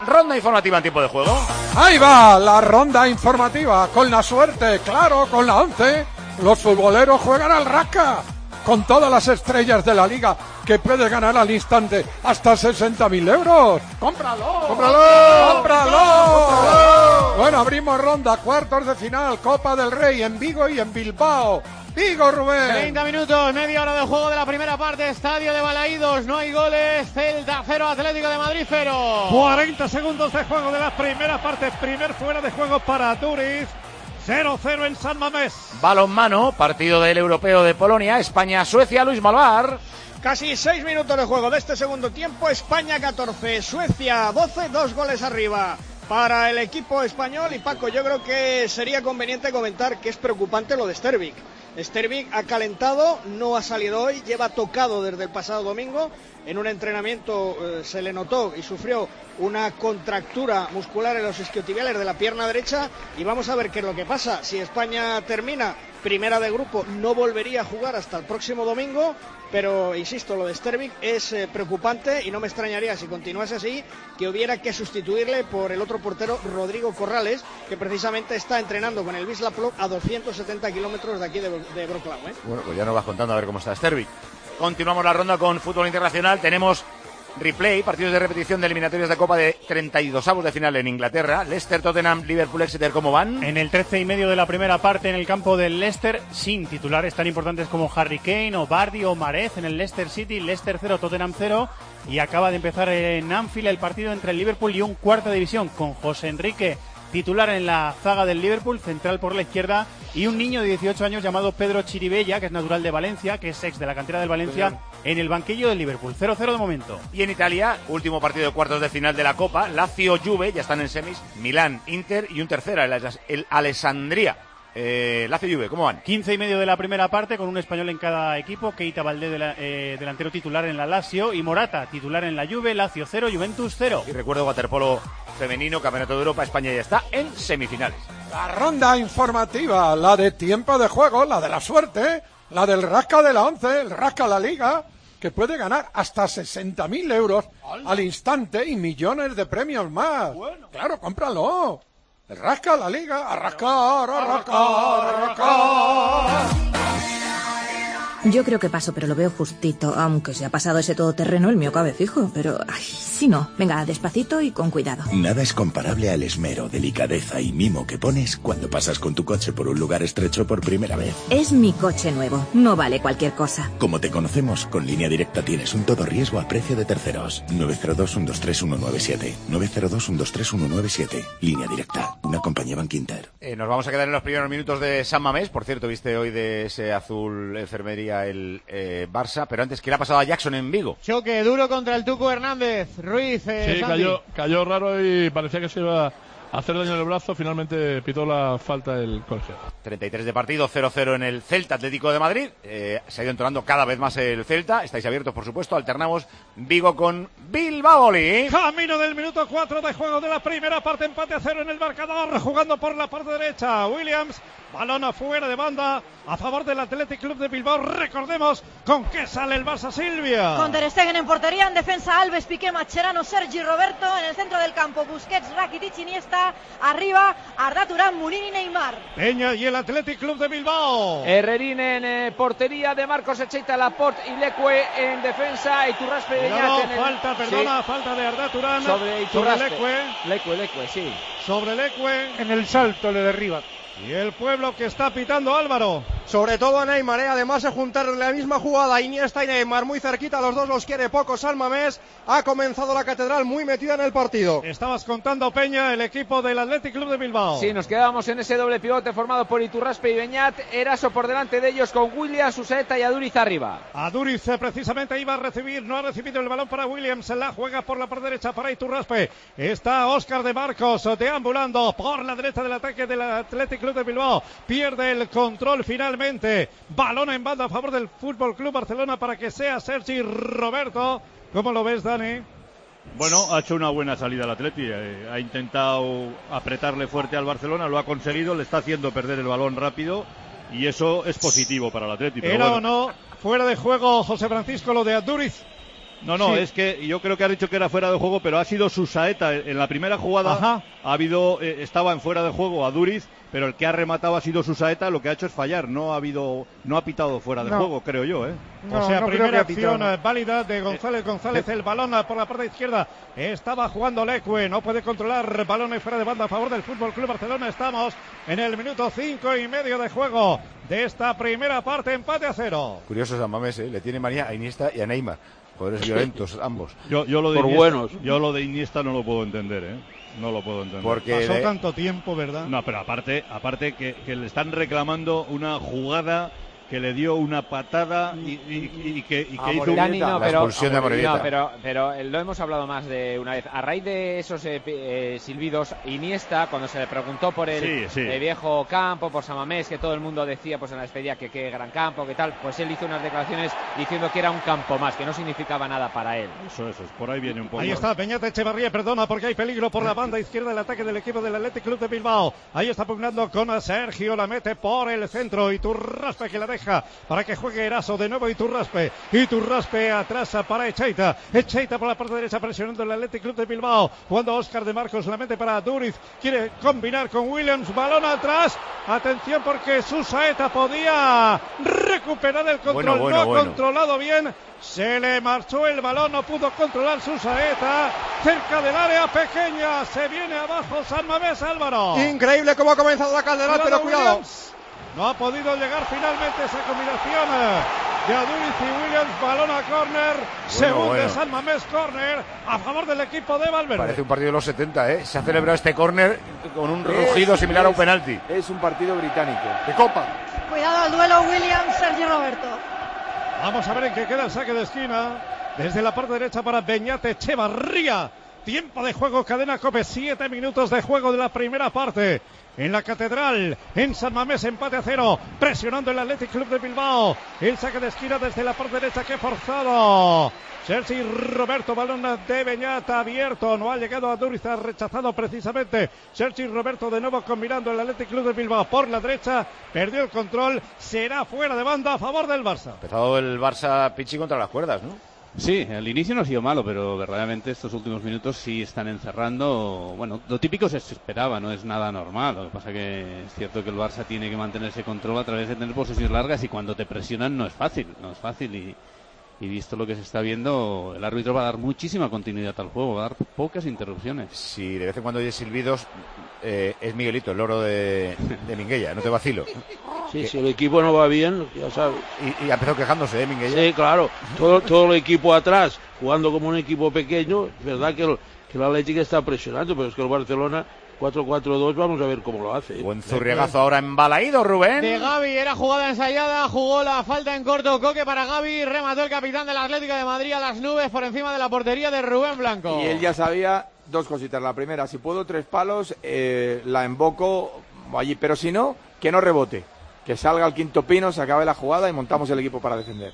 Ronda informativa en tiempo de juego. Ahí va la ronda informativa, con la suerte, claro, con la 11. Los futboleros juegan al rasca, con todas las estrellas de la liga, que puedes ganar al instante hasta 60.000 euros. ¡Cómpralo! ¡Cómpralo! ¡Cómpralo! Bueno, abrimos ronda, cuartos de final, Copa del Rey en Vigo y en Bilbao. Vigo, Rubén. 30 minutos, media hora de juego de la primera parte, estadio de Balaídos, no hay goles, Celta 0, Atlético de Madrid 0. 40 segundos de juego de la primera parte, primer fuera de juego para Duriz, 0-0 en San Mamés. Balonmano, partido del Europeo de Polonia, España-Suecia, Luis Malvar. Casi 6 minutos de juego de este segundo tiempo, España 14, Suecia 12, 2 goles arriba para el equipo español. Y Paco, yo creo que sería conveniente comentar que es preocupante lo de Stervik. Stervik ha calentado, no ha salido hoy, lleva tocado desde el pasado domingo. En un entrenamiento se le notó y sufrió una contractura muscular en los isquiotibiales de la pierna derecha. Y vamos a ver qué es lo que pasa. Si España termina primera de grupo, no volvería a jugar hasta el próximo domingo. Pero, insisto, lo de Stervik es preocupante y no me extrañaría, si continuase así, que hubiera que sustituirle por el otro portero, Rodrigo Corrales, que precisamente está entrenando con el Wisla Plock a 270 kilómetros de aquí de Wrocław. Bueno, pues ya nos vas contando a ver cómo está Stervik. Continuamos la ronda con fútbol internacional. Tenemos replay, partidos de repetición de eliminatorias de Copa de 32avos de final en Inglaterra. Leicester, Tottenham, Liverpool, Exeter, ¿cómo van? En el 13,5 de la primera parte en el campo del Leicester, sin titulares tan importantes como Harry Kane o Vardy o Mahrez en el Leicester City. Leicester 0, Tottenham 0. Y acaba de empezar en Anfield el partido entre el Liverpool y un cuarta división, con José Enrique titular en la zaga del Liverpool, central por la izquierda, y un niño de 18 años llamado Pedro Chiribella, que es natural de Valencia, que es ex de la cantera del Valencia, en el banquillo del Liverpool. 0-0 de momento. Y en Italia, último partido de cuartos de final de la Copa, Lazio-Juve, ya están en semis, Milán, Inter y un tercera, el Alessandria. Lazio-Juve, ¿cómo van? 15,5 de la primera parte, con un español en cada equipo. Keita Valdés, delantero titular en la Lazio, y Morata, titular en la Juve. Lazio 0, Juventus 0. Y recuerdo waterpolo femenino, Campeonato de Europa, España ya está en semifinales. La ronda informativa, la de tiempo de juego, la de la suerte, la del rasca de la 11, el rasca la liga, que puede ganar hasta 60.000 euros al instante y millones de premios más. Bueno. Claro, cómpralo. El rasca la liga, a rascar, a rascar, a rascar. Yo creo que paso, pero lo veo justito. Aunque se ha pasado ese todoterreno, el mío cabe fijo. Pero, ay, si no. Venga, despacito y con cuidado. Nada es comparable al esmero, delicadeza y mimo que pones cuando pasas con tu coche por un lugar estrecho por primera vez. Es mi coche nuevo. No vale cualquier cosa. Como te conocemos, con Línea Directa tienes un todo riesgo a precio de terceros. 902-123-197. 902-123-197. Línea Directa. Una compañía Bankinter. Nos vamos a quedar en los primeros minutos de San Mamés. Por cierto, viste hoy de ese azul enfermería el Barça, pero antes, ¿qué le ha pasado a Jackson en Vigo? Choque duro contra el Tucu Hernández. Ruiz, sí, cayó raro y parecía que se iba a hacer daño en el brazo. Finalmente pitó la falta el colegiado. 33 de partido, 0-0 en el Celta Atlético de Madrid. Se ha ido entonando cada vez más el Celta. Estáis abiertos, por supuesto. Alternamos Vigo con Bilbao. Camino del minuto 4 de juego de la primera parte. Empate a 0 en el marcador. Jugando por la parte derecha, Williams. Balón afuera de banda a favor del Athletic Club de Bilbao. Recordemos con qué sale el Barça, Silvia. Con Ter Stegen en portería, en defensa Alves, Piqué, Mascherano, Sergi Roberto. En el centro del campo, Busquets, Rakitic, Iniesta. Arriba, Arda Turán, Murín y Neymar. Peña y el Athletic Club de Bilbao. Herrerín en portería, de Marcos Echeita, Laporte y Leque en defensa. Iturraspe y Beñat en el... falta de Arda Turán sobre Iturraspe. Leque, sí. Sobre Leque. En el salto le derriba. Y el Pueblo que está pitando Álvaro. Sobre todo a Neymar, además de juntar la misma jugada Iniesta y Neymar muy cerquita, los dos los quiere poco San Mamés. Ha comenzado la Catedral muy metida en el partido. Estabas contando, Peña, el equipo del Athletic Club de Bilbao. Sí, nos quedábamos en ese doble pivote formado por Iturraspe y Beñat. Eraso por delante de ellos con Williams, Susaeta y Aduriz arriba. Aduriz precisamente iba a recibir, no ha recibido el balón para Williams, la juega por la parte derecha para Iturraspe. Está Óscar de Marcos deambulando por la derecha del ataque del Athletic Club de Bilbao. Pierde el control finalmente. Balón en banda a favor del Fútbol Club Barcelona para que sea Sergi Roberto. ¿Cómo lo ves, Dani? Bueno, ha hecho una buena salida al Atleti, ha intentado apretarle fuerte al Barcelona, lo ha conseguido, le está haciendo perder el balón rápido y eso es positivo para el Atleti. ¿Era o no fuera de juego, José Francisco, lo de Aduriz? No, Sí. es que yo creo que has dicho que era fuera de juego, pero ha sido Susaeta. En la primera jugada Ajá. estaba en fuera de juego a Duriz, pero el que ha rematado ha sido Susaeta, lo que ha hecho es fallar. No ha pitado fuera de No. juego, creo yo, ¿eh? O sea, primera acción válida de González. El balón por la parte izquierda. Estaba jugando Leque. No puede controlar balones fuera de banda a favor del Fútbol Club Barcelona. Estamos en el minuto 5:30 de juego de esta primera parte. Empate a 0. Curioso San Mamés, le tiene manía a Iniesta y a Neymar. Jugadores violentos, ambos. Yo lo de Por Iniesta, buenos. Yo lo de Iniesta no lo puedo entender, ¿eh? No lo puedo entender. Porque Pasó tanto tiempo, ¿verdad? No, pero aparte que le están reclamando una jugada que le dio una patada y que hizo Dani, no, la expulsión de Amorebieta. No, pero lo hemos hablado más de una vez. A raíz de esos silbidos, Iniesta, cuando se le preguntó por el viejo campo, por San Mamés, que todo el mundo decía pues en la despedida que qué gran campo, que tal, pues él hizo unas declaraciones diciendo que era un campo más, que no significaba nada para él. Eso, por ahí viene un poco. Ahí está Beñat Echevarría, perdona, porque hay peligro por la banda izquierda del ataque del equipo del Athletic Club de Bilbao. Ahí está pugnando con Sergio, la mete por el centro, Iturraspe que la deja para que juegue Eraso, de nuevo Iturraspe atrás para Echeita por la parte derecha presionando el Athletic Club de Bilbao, jugando Óscar de Marcos, la mete para Duriz, quiere combinar con Williams, balón atrás, atención porque Susaeta podía recuperar el control, no ha controlado bien, se le marchó el balón, no pudo controlar Susaeta, cerca del área pequeña, se viene abajo San Mamés, Álvaro. Increíble cómo ha comenzado la Calderal, pero cuidado. Williams. No ha podido llegar finalmente esa combinación de Aduriz y Williams, balón a córner, segundo San Mamés, córner a favor del equipo de Valverde. Parece un partido de los 70, ¿eh? Se ha celebrado este córner con un rugido similar a un penalti. Es un partido británico. De Copa. Cuidado al duelo Williams-Sergi Roberto. Vamos a ver en qué queda el saque de esquina. Desde la parte derecha para Beñat Echevarría. Tiempo de juego, cadena COPE, 7 minutos de juego de la primera parte. En la Catedral, en San Mamés, empate a 0, presionando el Athletic Club de Bilbao. El saque de esquina desde la parte derecha, que forzado. Sergi Roberto, balón de Beñat abierto, no ha llegado a Duriz, ha rechazado precisamente. Sergi Roberto de nuevo combinando el Athletic Club de Bilbao por la derecha, perdió el control, será fuera de banda a favor del Barça. Empezado el Barça Pichi contra las cuerdas, ¿no? Sí, el inicio no ha sido malo, pero verdaderamente estos últimos minutos sí están encerrando. Bueno, lo típico se esperaba, no es nada normal. Lo que pasa que es cierto que el Barça tiene que mantener ese control a través de tener posesiones largas y cuando te presionan no es fácil y visto lo que se está viendo, el árbitro va a dar muchísima continuidad al juego, va a dar pocas interrupciones. Si de vez en cuando hay silbidos, es Miguelito, el loro de Minguella, no te vacilo. Sí, si el equipo no va bien, ya sabes. Y ha empezado quejándose, Minguella. Sí, claro, todo el equipo atrás, jugando como un equipo pequeño, es verdad que el Atlético está presionando, pero es que el Barcelona 4-4-2, vamos a ver cómo lo hace. Buen zurriegazo ahora en Balaído, Rubén. De Gavi, era jugada ensayada, jugó la falta en corto, Coque para Gavi, remató el capitán del Atlético de Madrid a las nubes por encima de la portería de Rubén Blanco. Y él ya sabía dos cositas. La primera, si puedo 3 palos, la emboco allí, pero si no, que no rebote. Que salga al quinto pino, se acabe la jugada y montamos el equipo para defender.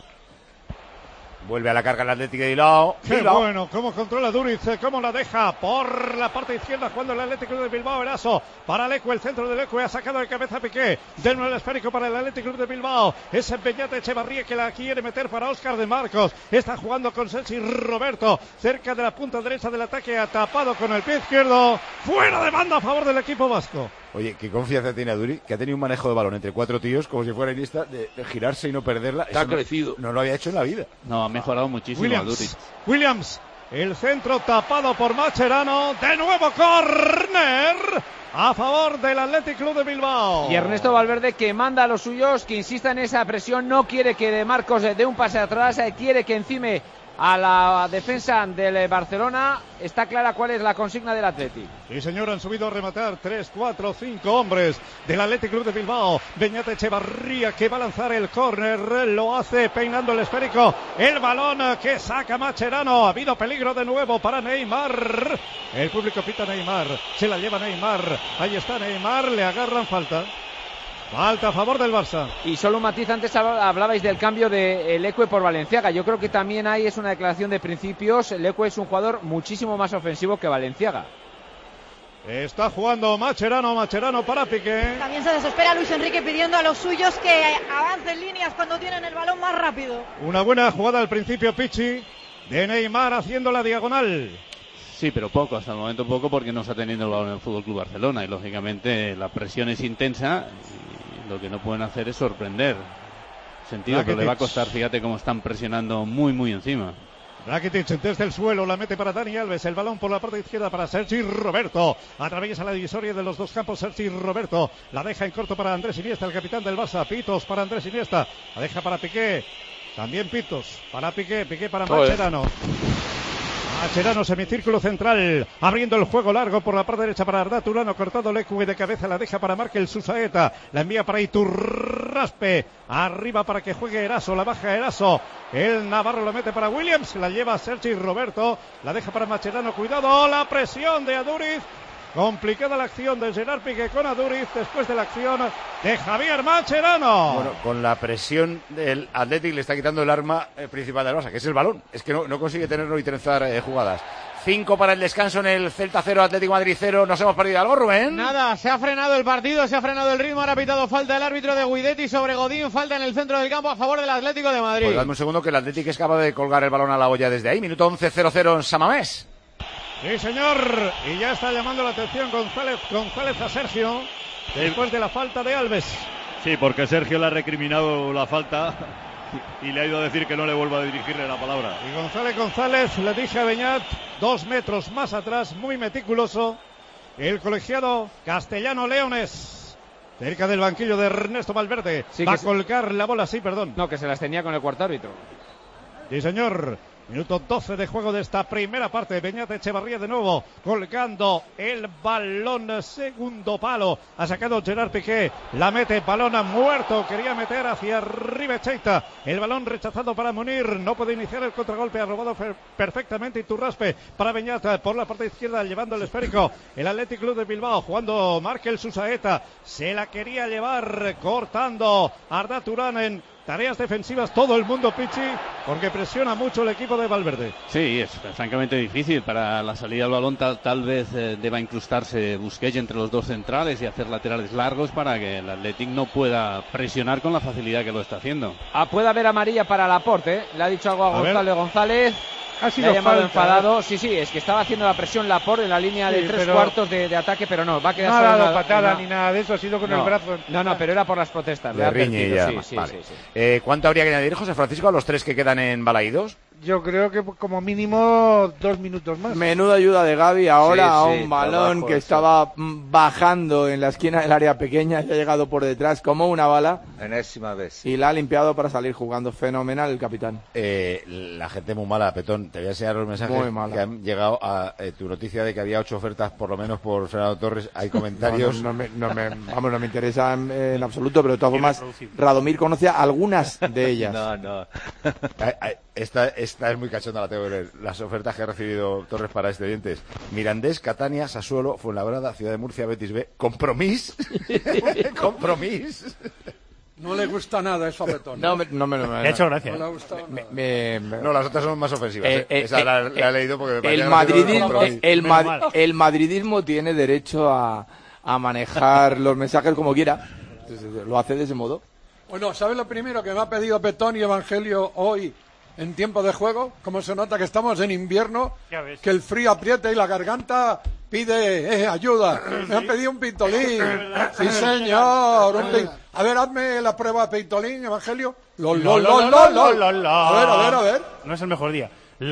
Vuelve a la carga el Atlético de Bilbao. Qué bueno, cómo controla Duriz, cómo la deja por la parte izquierda jugando el Atlético de Bilbao. Eraso para Leque, el centro de Leque, ha sacado de cabeza Piqué. De nuevo el esférico para el Atlético de Bilbao. Es Beñat Echevarría que la quiere meter para Óscar de Marcos. Está jugando con Sergi Roberto cerca de la punta derecha del ataque, ha tapado con el pie izquierdo. Fuera de banda a favor del equipo vasco. Oye, qué confianza tiene Duriz, que ha tenido un manejo de balón entre 4 tíos, como si fuera Iniesta, de girarse y no perderla. Está crecido. No lo había hecho en la vida. No, ha mejorado muchísimo Duriz. Williams, el centro tapado por Mascherano. De nuevo córner a favor del Athletic Club de Bilbao. Y Ernesto Valverde, que manda a los suyos, que insista en esa presión, no quiere que De Marcos dé un pase atrás, quiere que encime a la defensa del Barcelona. Está clara cuál es la consigna del Athletic. Sí, señor, han subido a rematar 3, 4, 5 hombres del Athletic Club de Bilbao. Beñat Echevarría que va a lanzar el córner, lo hace peinando el esférico. El balón que saca Mascherano. Ha habido peligro de nuevo para Neymar. El público pita Neymar, se la lleva Neymar. Ahí está Neymar, le agarran falta. Falta a favor del Barça. Y solo un matiz, antes hablabais del cambio de Leque por Valenciaga. Yo creo que también ahí es una declaración de principios. Leque es un jugador muchísimo más ofensivo que Valenciaga. Está jugando Mascherano para Piqué. También se desespera Luis Enrique pidiendo a los suyos que avancen líneas cuando tienen el balón más rápido. Una buena jugada al principio, Pichi. de Neymar haciendo la diagonal. Sí, pero poco, hasta el momento poco, porque no está teniendo el balón en el Fútbol Club Barcelona y lógicamente la presión es intensa y lo que no pueden hacer es sorprender. Sentido que le va a costar, fíjate cómo están presionando muy encima. Rakitic desde el suelo, la mete para Dani Alves, el balón por la parte izquierda para Sergi Roberto, atraviesa la divisoria de los dos campos Sergi Roberto, la deja en corto para Andrés Iniesta, el capitán del Barça, Pitos para Andrés Iniesta, la deja para Piqué, también Pitos para Piqué para Mascherano. Mascherano, semicírculo central, abriendo el juego largo por la parte derecha para Arda Turano, cortado Leque de cabeza, la deja para Markel Susaeta, la envía para Iturraspe, arriba para que juegue Eraso, la baja Eraso, el Navarro lo mete para Williams, la lleva Sergi Roberto, la deja para Mascherano, cuidado, la presión de Aduriz. Complicada la acción de Gerard Piqué con Aduriz después de la acción de Javier Mascherano. Bueno, con la presión del Athletic le está quitando el arma principal del Barça, que es el balón. Es que no consigue tenerlo y trenzar jugadas. 5 para el descanso en el Celta 0, Atlético Madrid 0. ¿Nos hemos perdido algo, Rubén? Nada, se ha frenado el partido, se ha frenado el ritmo. Ahora ha pitado falta el árbitro de Guidetti sobre Godín. Falta en el centro del campo a favor del Atlético de Madrid. Pues dame un segundo que el Atlético es capaz de colgar el balón a la olla desde ahí. Minuto 11, 0-0 en San Mamés. Sí, señor, y ya está llamando la atención González a Sergio, después de la falta de Alves. Sí, porque Sergio le ha recriminado la falta y le ha ido a decir que no le vuelva a dirigirle la palabra. Y González le dice a Beñat, 2 metros más atrás, muy meticuloso, el colegiado castellano Leones. Cerca del banquillo de Ernesto Valverde, sí, va a colgar la bola, sí, perdón. No, que se las tenía con el cuarto árbitro. Sí, señor. Minuto 12 de juego de esta primera parte. Beñat Echevarría de nuevo colgando el balón, segundo palo. Ha sacado Gerard Piqué, la mete, balón muerto. Quería meter hacia Ribecheita. El balón rechazado para Munir. No puede iniciar el contragolpe. Ha robado perfectamente Iturraspe para Beñat por la parte izquierda, llevando el esférico. El Athletic Club de Bilbao jugando Markel Susaeta. Se la quería llevar cortando Arda Turán en tareas defensivas, todo el mundo, Pichi, porque presiona mucho el equipo de Valverde. Sí, es francamente difícil. Para la salida del balón tal vez deba incrustarse Busquets entre los dos centrales y hacer laterales largos para que el Athletic no pueda presionar con la facilidad que lo está haciendo. Puede haber amarilla para Laporte, ¿eh? Le ha dicho algo a González. Ha sido le ha llamado falta, enfadado. Sí, es que estaba haciendo la presión Laporte en la línea de 3/4 de ataque, pero no, va a quedar. No ha dado patada ni nada de eso, ha sido con el brazo. No, pero era por las protestas. Le riñe ya. Sí. ¿Cuánto habría que añadir, José Francisco, a los 3 que quedan en Balaídos? Yo creo que como mínimo 2 minutos más. Menuda ayuda de Gavi ahora a un balón que estaba bajando en la esquina del área pequeña y ha llegado por detrás como una bala. Enésima vez. Y la ha limpiado para salir jugando fenomenal el capitán. La gente muy mala, Petón. Te voy a enseñar los mensajes que han llegado a tu noticia de que había 8 ofertas por lo menos por Fernando Torres. Hay comentarios. No me interesa en absoluto, pero de todas formas Radomir conoce algunas de ellas. No. Esta es muy cachonda, la tengo que leer. Las ofertas que ha recibido Torres para Estudiantes: Mirandés, Catania, Sassuolo, Fuenlabrada, Ciudad de Murcia, Betis B. Compromís. Compromís. No le gusta nada eso a Petón. No me ha hecho gracia. No le ha gustado nada. No, las otras son más ofensivas. Esa la he leído porque me parecía el madridismo tiene derecho a manejar los mensajes como quiera. Entonces, lo hace de ese modo. Bueno, ¿sabes lo primero que me ha pedido Petón y Evangelio hoy en tiempo de juego? Como se nota que estamos en invierno, que el frío aprieta y la garganta pide ayuda. Me han pedido un pintolín. Sí, señor. A ver, hazme la prueba de pintolín, Evangelio. A ver. No es el mejor día.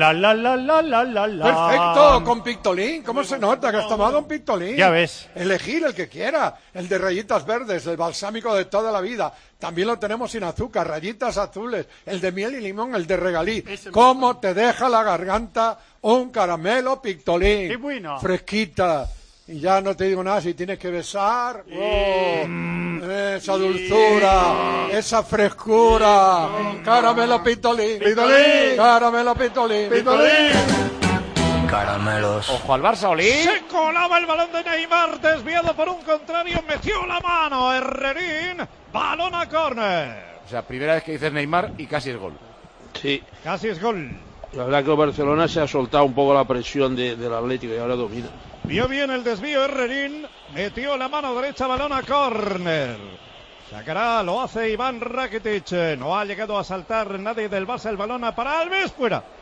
Perfecto, con pictolín. ¿Cómo se nota que has tomado un pictolín? Ya ves. Elegir el que quiera. El de rayitas verdes, el balsámico de toda la vida. También lo tenemos sin azúcar, rayitas azules, el de miel y limón, el de regalí. ¿Cómo te deja la garganta un caramelo pictolín? ¡Qué bueno! Fresquita. Y ya no te digo nada, si tienes que besar, esa dulzura, esa frescura, caramelo pintolín, caramelo pintolín, caramelos. Ojo al Barça, Oli. Se colaba el balón de Neymar, desviado por un contrario, metió la mano Herrerín, balón a córner. O sea, primera vez que dices Neymar y casi es gol. Sí. Casi es gol. La verdad que el Barcelona se ha soltado un poco la presión del Atlético y ahora domina. Vio bien el desvío Herrerín, metió la mano derecha, balón a córner. Sacará, lo hace Iván Rakitic. No ha llegado a saltar nadie del Barça, el balón para Alves, fuera.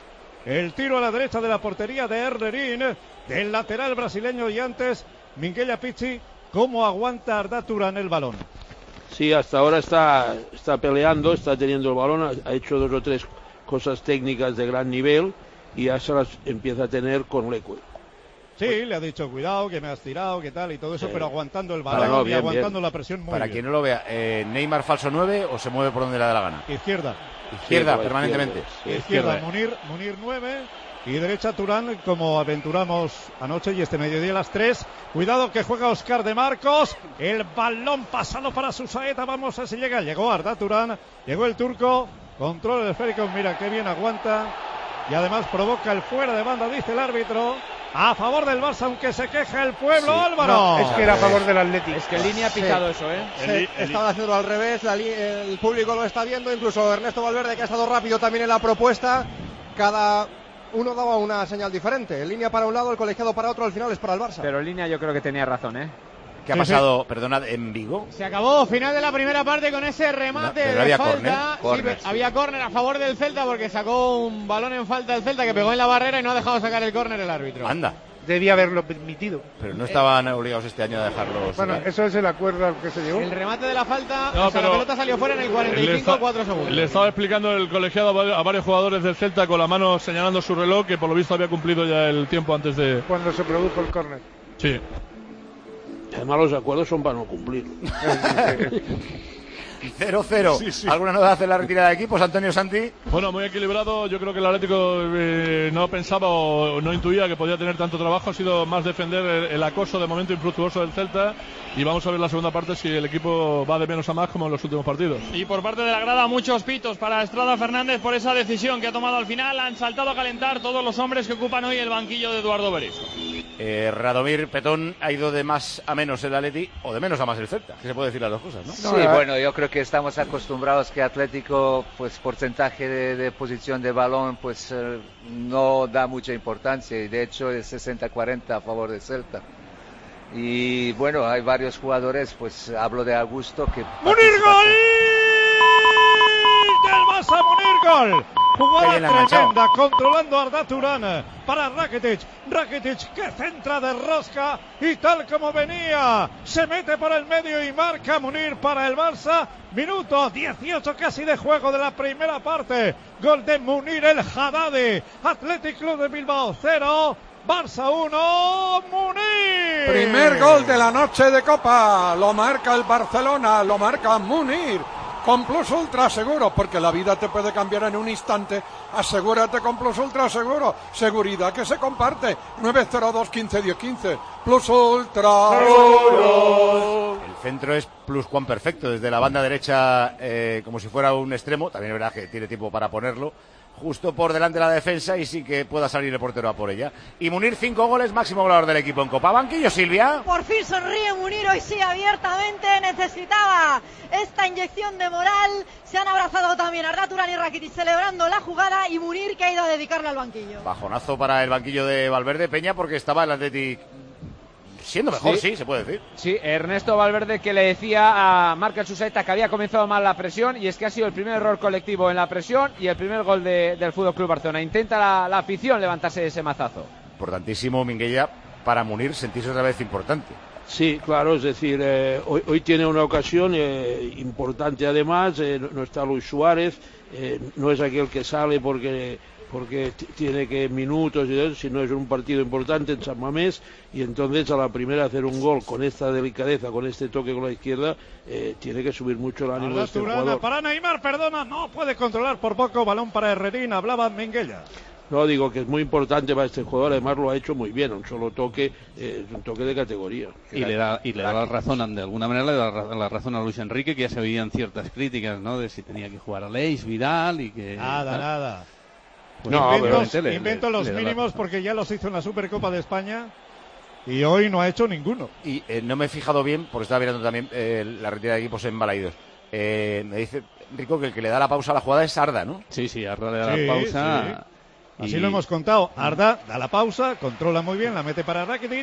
El tiro a la derecha de la portería de Herrerín, del lateral brasileño, y antes Minguella Pizzi. ¿Cómo aguanta Arda Turán el balón? Sí, hasta ahora está peleando, está teniendo el balón, ha hecho 2 o 3 cosas técnicas de gran nivel y ya se las empieza a tener con Leque. Sí, le ha dicho cuidado, que me has tirado, que tal y todo eso, Sí. pero aguantando el balón y aguantando la presión muy Para bien. quien no lo vea, Neymar falso 9 o se mueve por donde le da la gana. Izquierda. Izquierda, permanentemente. Izquierda, Munir 9 y derecha Turán, como aventuramos anoche y este mediodía a las 3. Cuidado que juega Óscar de Marcos. El balón pasado para Susaeta. Vamos a ver si llega. Llegó Arda Turán. Llegó el turco. Control el esférico. Mira qué bien aguanta. Y además provoca el fuera de banda, dice el árbitro. A favor del Barça, aunque se queja el pueblo, Sí. Álvaro. No, es que era a favor del Atlético. Es que Línea ha pitado eso, ¿eh? Estaba haciendo al revés, el público lo está viendo, incluso Ernesto Valverde, que ha estado rápido también en la propuesta. Cada uno daba una señal diferente. En Línea para un lado, el colegiado para otro, al final es para el Barça. Pero Línea yo creo que tenía razón, ¿eh? ¿Qué ha pasado, perdonad, en Vigo? Se acabó, final de la primera parte con ese remate Pero de había falta. córner. Sí, había córner a favor del Celta porque sacó un balón en falta del Celta que pegó en la barrera y no ha dejado sacar el córner el árbitro. Anda. Debía haberlo permitido. Pero no estaban obligados este año a dejarlos. Bueno, eso es el acuerdo al que se llegó. El remate de la falta, No, o sea, la pero pelota salió fuera en el 45, 4 segundos. Le estaba explicando el colegiado a varios jugadores del Celta con la mano señalando su reloj, que por lo visto había cumplido ya el tiempo antes de... Cuando se produjo el córner. Sí. Además los acuerdos son para no cumplir. 0-0. Sí, sí. ¿Alguna novedad en la retirada de equipos, Antonio Santi? Bueno, muy equilibrado. Yo creo que el Atlético no pensaba o no intuía que podía tener tanto trabajo. Ha sido más defender el acoso de momento infructuoso del Celta. Y vamos a ver la segunda parte si el equipo va de menos a más como en los últimos partidos. Y por parte de la grada muchos pitos para Estrada Fernández por esa decisión que ha tomado al final. Han saltado a calentar todos los hombres que ocupan hoy el banquillo de Eduardo Berizzo. Radomir Petón, ha ido de más a menos el Atleti o de menos a más el Celta, que se puede decir las dos cosas, ¿no? Sí, bueno, yo creo que estamos acostumbrados que Atlético, pues porcentaje de posición de balón, pues no da mucha importancia y de hecho es 60-40 a favor de Celta. Y bueno, hay varios jugadores, pues hablo de Augusto que... ¡Munir, gol! ¡Del Barça, Munir, gol! Jugada tremenda, controlando a Arda Turán para Rakitic. Rakitic que centra de rosca y tal como venía, se mete por el medio y marca Munir para el Barça. Minuto 18 casi de juego de la primera parte. Gol de Munir el Haddadi. Athletic Club de Bilbao 0. Barça 1, Munir. Primer gol de la noche de Copa. Lo marca el Barcelona, lo marca Munir. Con Plus Ultra Seguro, porque la vida te puede cambiar en un instante. Asegúrate con Plus Ultra Seguro. Seguridad que se comparte. 902 15 10 15. Plus Ultra Seguro. El centro es Pluscuam perfecto, desde la banda derecha, como si fuera un extremo. También es verdad que tiene tiempo para ponerlo. Justo por delante de la defensa y sí que pueda salir el portero a por ella. Y Munir, 5 goles, máximo goleador del equipo en Copa. Banquillo, Silvia. Por fin sonríe Munir, hoy sí, abiertamente. Necesitaba esta inyección de moral. Se han abrazado también Arda Turán y Rakitic celebrando la jugada y Munir que ha ido a dedicarle al banquillo. Bajonazo para el banquillo de Valverde Peña porque estaba el Athletic siendo mejor, sí, se puede decir. Sí, Ernesto Valverde que le decía a Markel Susaeta que había comenzado mal la presión y es que ha sido el primer error colectivo en la presión y el primer gol del FC Barcelona. Intenta la afición levantarse de ese mazazo. Importantísimo, Minguella, para Munir sentirse otra vez importante. Sí, claro, es decir, hoy tiene una ocasión importante además, no está Luis Suárez, no es aquel que sale porque tiene que minutos y eso, sino es un partido importante en San Mamés y entonces a la primera hacer un gol con esta delicadeza, con este toque con la izquierda, tiene que subir mucho el ánimo de este jugador. Para Neymar, perdona, no puede controlar por poco, balón para Herrerín, hablaba Minguella. No, digo que es muy importante para este jugador, además lo ha hecho muy bien, un solo toque, es un toque de categoría. Y le da la razón, de alguna manera le da la razón a Luis Enrique, que ya se oían ciertas críticas, ¿no? De si tenía que jugar a Leis, Vidal y que... Nada. Pues invento los mínimos porque ya los hizo en la Supercopa de España y hoy no ha hecho ninguno. Y no me he fijado bien, porque estaba mirando también la retirada de equipos en Balaidos. Me dice Rico que el que le da la pausa a la jugada es Arda, ¿no? Sí, Arda le da la pausa. Sí. Así lo hemos contado. Arda da la pausa, controla muy bien, la mete para Rakitic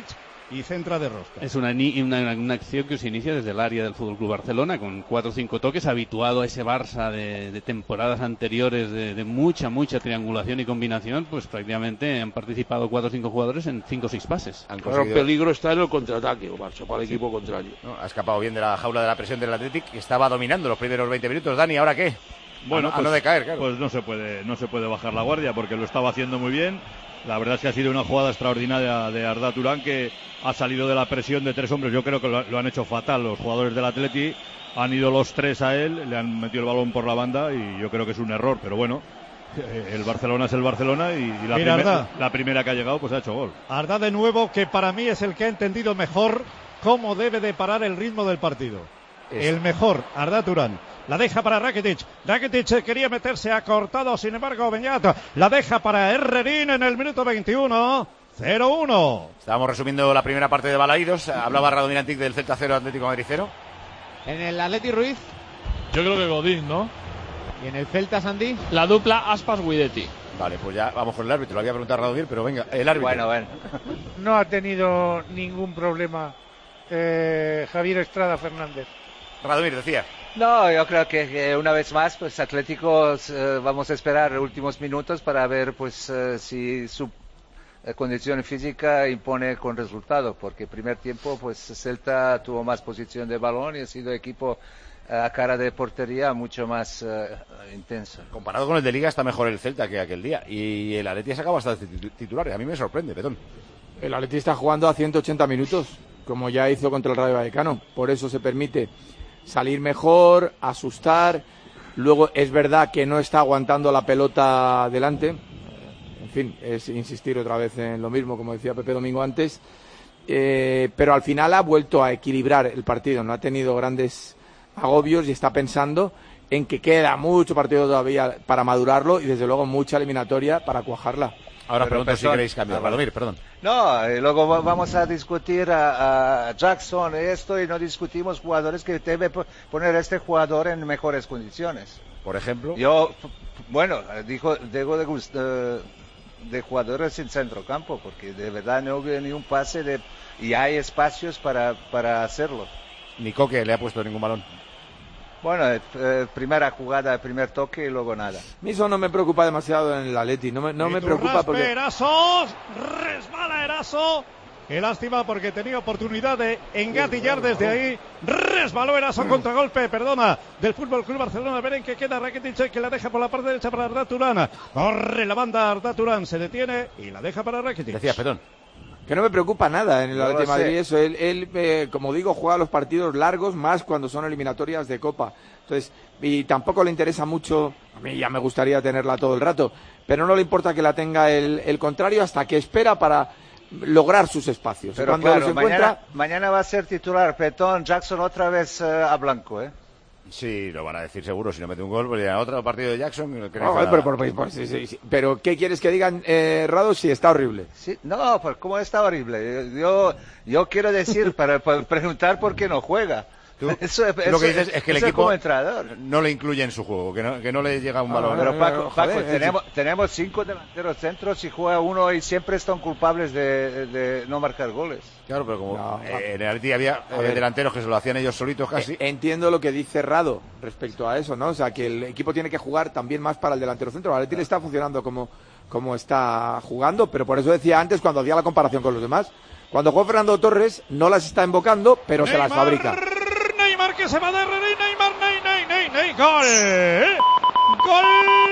y centra de rosca. Es una acción que se inicia desde el área del FC Barcelona, con 4 o 5 toques, habituado a ese Barça de temporadas anteriores de mucha triangulación y combinación. Pues prácticamente han participado 4 o 5 jugadores en 5 o 6 pases. Ahora el peligro está en el contraataque, o Barça, para el equipo contrario. No, ha escapado bien de la jaula de la presión del Athletic, que estaba dominando los primeros 20 minutos. Dani, ¿ahora qué? Bueno, a no decaer, claro. Pues no se puede bajar la guardia, porque lo estaba haciendo muy bien. La verdad es que ha sido una jugada extraordinaria de Arda Turán, que ha salido de la presión de 3 hombres. Yo creo que lo han hecho fatal los jugadores del Atleti. Han ido los 3 a él, le han metido el balón por la banda y yo creo que es un error. Pero bueno, el Barcelona es el Barcelona y la primera que ha llegado pues ha hecho gol. Arda de nuevo, que para mí es el que ha entendido mejor cómo debe de parar el ritmo del partido. El mejor, Arda Turán. La deja para Rakitic. Rakitic quería meterse, ha cortado, sin embargo, Beñat. La deja para Herrerín en el minuto 21. 0-1. Estábamos resumiendo la primera parte de Balaídos. Hablaba Radomir Antic del Celta 0, Atlético Madrid 0. En el Atleti Ruiz. Yo creo que Godín, ¿no? Y en el Celta Santi. La dupla Aspas-Guidetti. Vale, pues ya vamos con el árbitro. Lo había preguntado Radomir, pero venga, el árbitro. Bueno. No ha tenido ningún problema Javier Estrada Fernández. Radomir, decía. No, yo creo que una vez más, pues Atlético vamos a esperar los últimos minutos para ver pues si su condición física impone con resultado, porque primer tiempo pues Celta tuvo más posición de balón y ha sido equipo a cara de portería mucho más intenso. Comparado con el de Liga está mejor el Celta que aquel día, y el Atleti ha sacado bastante titulares. A mí me sorprende, Petón. El Atleti está jugando a 180 minutos, como ya hizo contra el Rayo Vallecano, por eso se permite salir mejor, asustar. Luego es verdad que no está aguantando la pelota delante. En fin, es insistir otra vez en lo mismo, como decía Pepe Domingo antes. Pero al final ha vuelto a equilibrar el partido. No ha tenido grandes agobios y está pensando en que queda mucho partido todavía para madurarlo y desde luego mucha eliminatoria para cuajarla. Ahora pregunto si queréis cambiar. Vladimir, perdón. No, luego vamos a discutir a Jackson esto y no discutimos jugadores que debe poner este jugador en mejores condiciones. Por ejemplo. Digo de jugadores en centrocampo, porque de verdad no hubo ni un pase y hay espacios para hacerlo. Ni Coque le ha puesto ningún balón. Bueno, primera jugada, primer toque y luego nada. A mí eso no me preocupa demasiado en el Atleti, no me preocupa porque... Eraso, resbala Eraso. Qué lástima porque tenía oportunidad de engatillar desde ahí. Resbaló Eraso, contragolpe, del Fútbol Club Barcelona. Verán que queda Rakitic, que la deja por la parte derecha para Arda Turán. Corre la banda, Arda Turán se detiene y la deja para Rakitic. Decía, perdón. Que no me preocupa nada en el Atlético de Madrid eso. Él como digo, juega los partidos largos, más cuando son eliminatorias de Copa. Entonces, y tampoco le interesa mucho, a mí ya me gustaría tenerla todo el rato, pero no le importa que la tenga el contrario hasta que espera para lograr sus espacios. Pero cuando claro, los encuentra... mañana va a ser titular Petón, Jackson otra vez a blanco, Sí, lo van a decir seguro, si no mete un gol, pues ya otro partido de Jackson. Pero ¿qué quieres que digan, Rado, si está horrible? Sí, no, pues ¿cómo está horrible? Yo quiero decir, para preguntar por qué no juega. Eso lo que dices es que el equipo entrenador no le incluye en su juego, que no le llega un balón. Pero Paco, tenemos 5 delanteros centros y juega uno y siempre están culpables de no marcar goles. Claro, pero como en el Atleti había delanteros que se lo hacían ellos solitos casi. Entiendo lo que dice Rado respecto a eso, ¿no? O sea, que el equipo tiene que jugar también más para el delantero centro. El Atleti le está funcionando como está jugando, pero por eso decía antes cuando hacía la comparación con los demás. Cuando juega Fernando Torres no las está invocando, pero se las fabrica. Neymar que se va de Herrerín, Neymar, gol. Gol.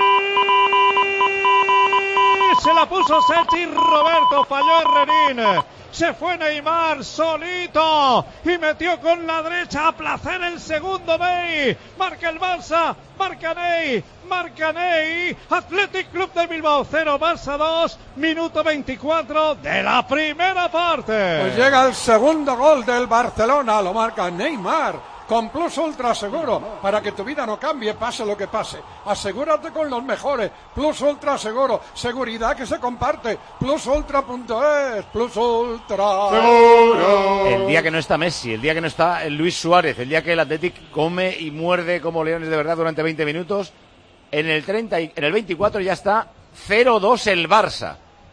Se la puso Sergi Roberto, falló Herrerín. Se fue Neymar solito y metió con la derecha a placer el segundo Ney. Marca el Barça, marca Ney. Athletic Club de Bilbao 0, Barça 2, minuto 24 de la primera parte. Pues llega el segundo gol del Barcelona, lo marca Neymar. Con Plus Ultra Seguro, para que tu vida no cambie, pase lo que pase. Asegúrate con los mejores. Plus Ultra Seguro, seguridad que se comparte. PlusUltra.es, Plus Ultra Seguro. El día que no está Messi, el día que no está Luis Suárez, el día que el Athletic come y muerde como leones de verdad durante 20 minutos, en el 24 ya está 0-2 el Barça.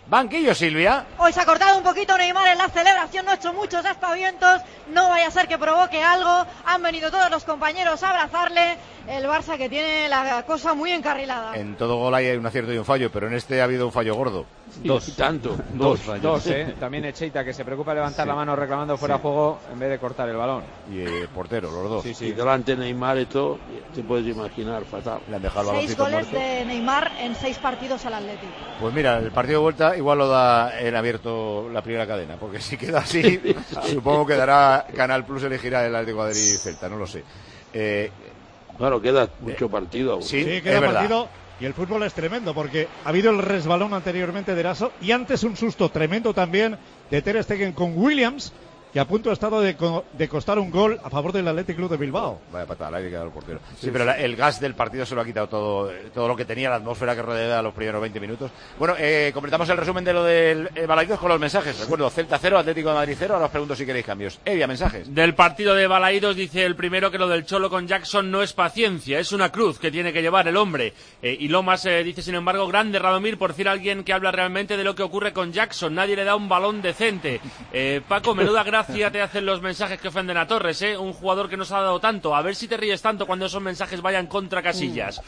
Banquillo, Silvia. Hoy se ha cortado un poquito Neymar en la celebración, no ha hecho muchos aspavientos, no vaya a ser que provoque algo. Han venido todos los compañeros a abrazarle. El Barça que tiene la cosa muy encarrilada. En todo gol hay un acierto y un fallo, pero en este ha habido un fallo gordo. Dos. También Echeita, que se preocupa de levantar la mano reclamando fuera juego en vez de cortar el balón. Y el portero, los dos. Y delante Neymar esto, te puedes imaginar, fatal. Le han dejado el 6 goles de Neymar en 6 partidos al Atlético. Pues mira, el partido de vuelta igual lo da en abierto la primera cadena, porque si queda así, supongo que dará Canal Plus, elegirá el Atlético de Madrid y Celta, no lo sé. Claro, queda mucho partido aún. Sí, queda partido. Y el fútbol es tremendo porque ha habido el resbalón anteriormente de Eraso y antes un susto tremendo también de Ter Stegen con Williams, que a punto ha estado de costar un gol a favor del Athletic Club de Bilbao. Vaya patada, le ha quedado el portero. Sí, pero el gas del partido se lo ha quitado todo lo que tenía, la atmósfera que rodeaba los primeros 20 minutos. Bueno, completamos el resumen de lo del Balaídos con los mensajes. Recuerdo, Celta 0, Atlético de Madrid 0. Ahora os pregunto si queréis cambios. Evia, mensajes. Del partido de Balaídos dice el primero que lo del Cholo con Jackson no es paciencia, es una cruz que tiene que llevar el hombre. Y Lomas dice, sin embargo, grande Radomir por decir a alguien que habla realmente de lo que ocurre con Jackson. Nadie le da un balón decente. Paco, menuda gracia te hacen los mensajes que ofenden a Torres, un jugador que nos ha dado tanto. A ver si te ríes tanto cuando esos mensajes vayan contra Casillas.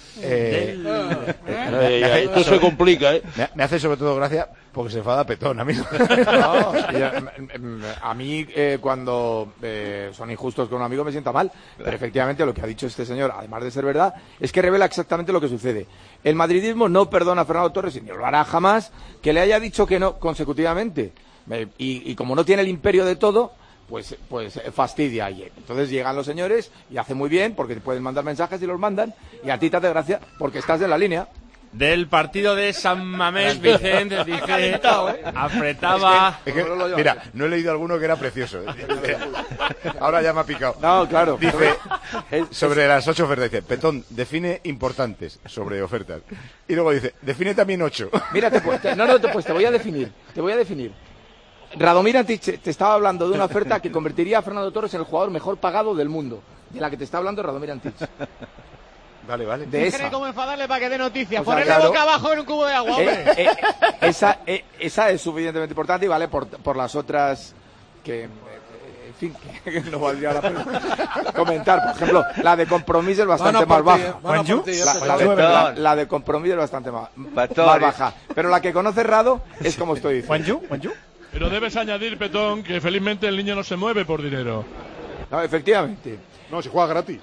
Esto se complica, Me hace sobre todo gracia porque se enfada Petón, a mí. No, a mí cuando son injustos con un amigo me sienta mal, pero efectivamente lo que ha dicho este señor, además de ser verdad, es que revela exactamente lo que sucede. El madridismo no perdona a Fernando Torres y ni lo hará jamás que le haya dicho que no consecutivamente. Y como no tiene el imperio de todo, pues fastidia. Y entonces llegan los señores y hace muy bien porque pueden mandar mensajes y los mandan, y a ti te hace gracia porque estás en la línea. Del partido de San Mamés, Vicente dice, apretaba... Mira, no he leído alguno que era precioso. Ahora ya me ha picado. No, claro. Dice, sobre las 8 ofertas, dice, Petón, define importantes sobre ofertas. Y luego dice, define también 8. Mira, te voy a definir. Radomir Antic te estaba hablando de una oferta que convertiría a Fernando Torres en el jugador mejor pagado del mundo. De la que te está hablando Radomir Antic. Vale. De esa. Tiene como enfadarle para que dé noticias. O sea, Ponerle boca abajo en un cubo de agua, hombre. Esa es suficientemente importante y vale por las otras que... En fin, que no valdría la pena comentar. Por ejemplo, la de Compromiso es bastante más baja. La de Compromiso es bastante más baja. Pero la que conoce Rado es como estoy diciendo. ¿Juanju? Pero debes añadir, Petón, que felizmente el niño no se mueve por dinero. No, efectivamente. No, si juega gratis.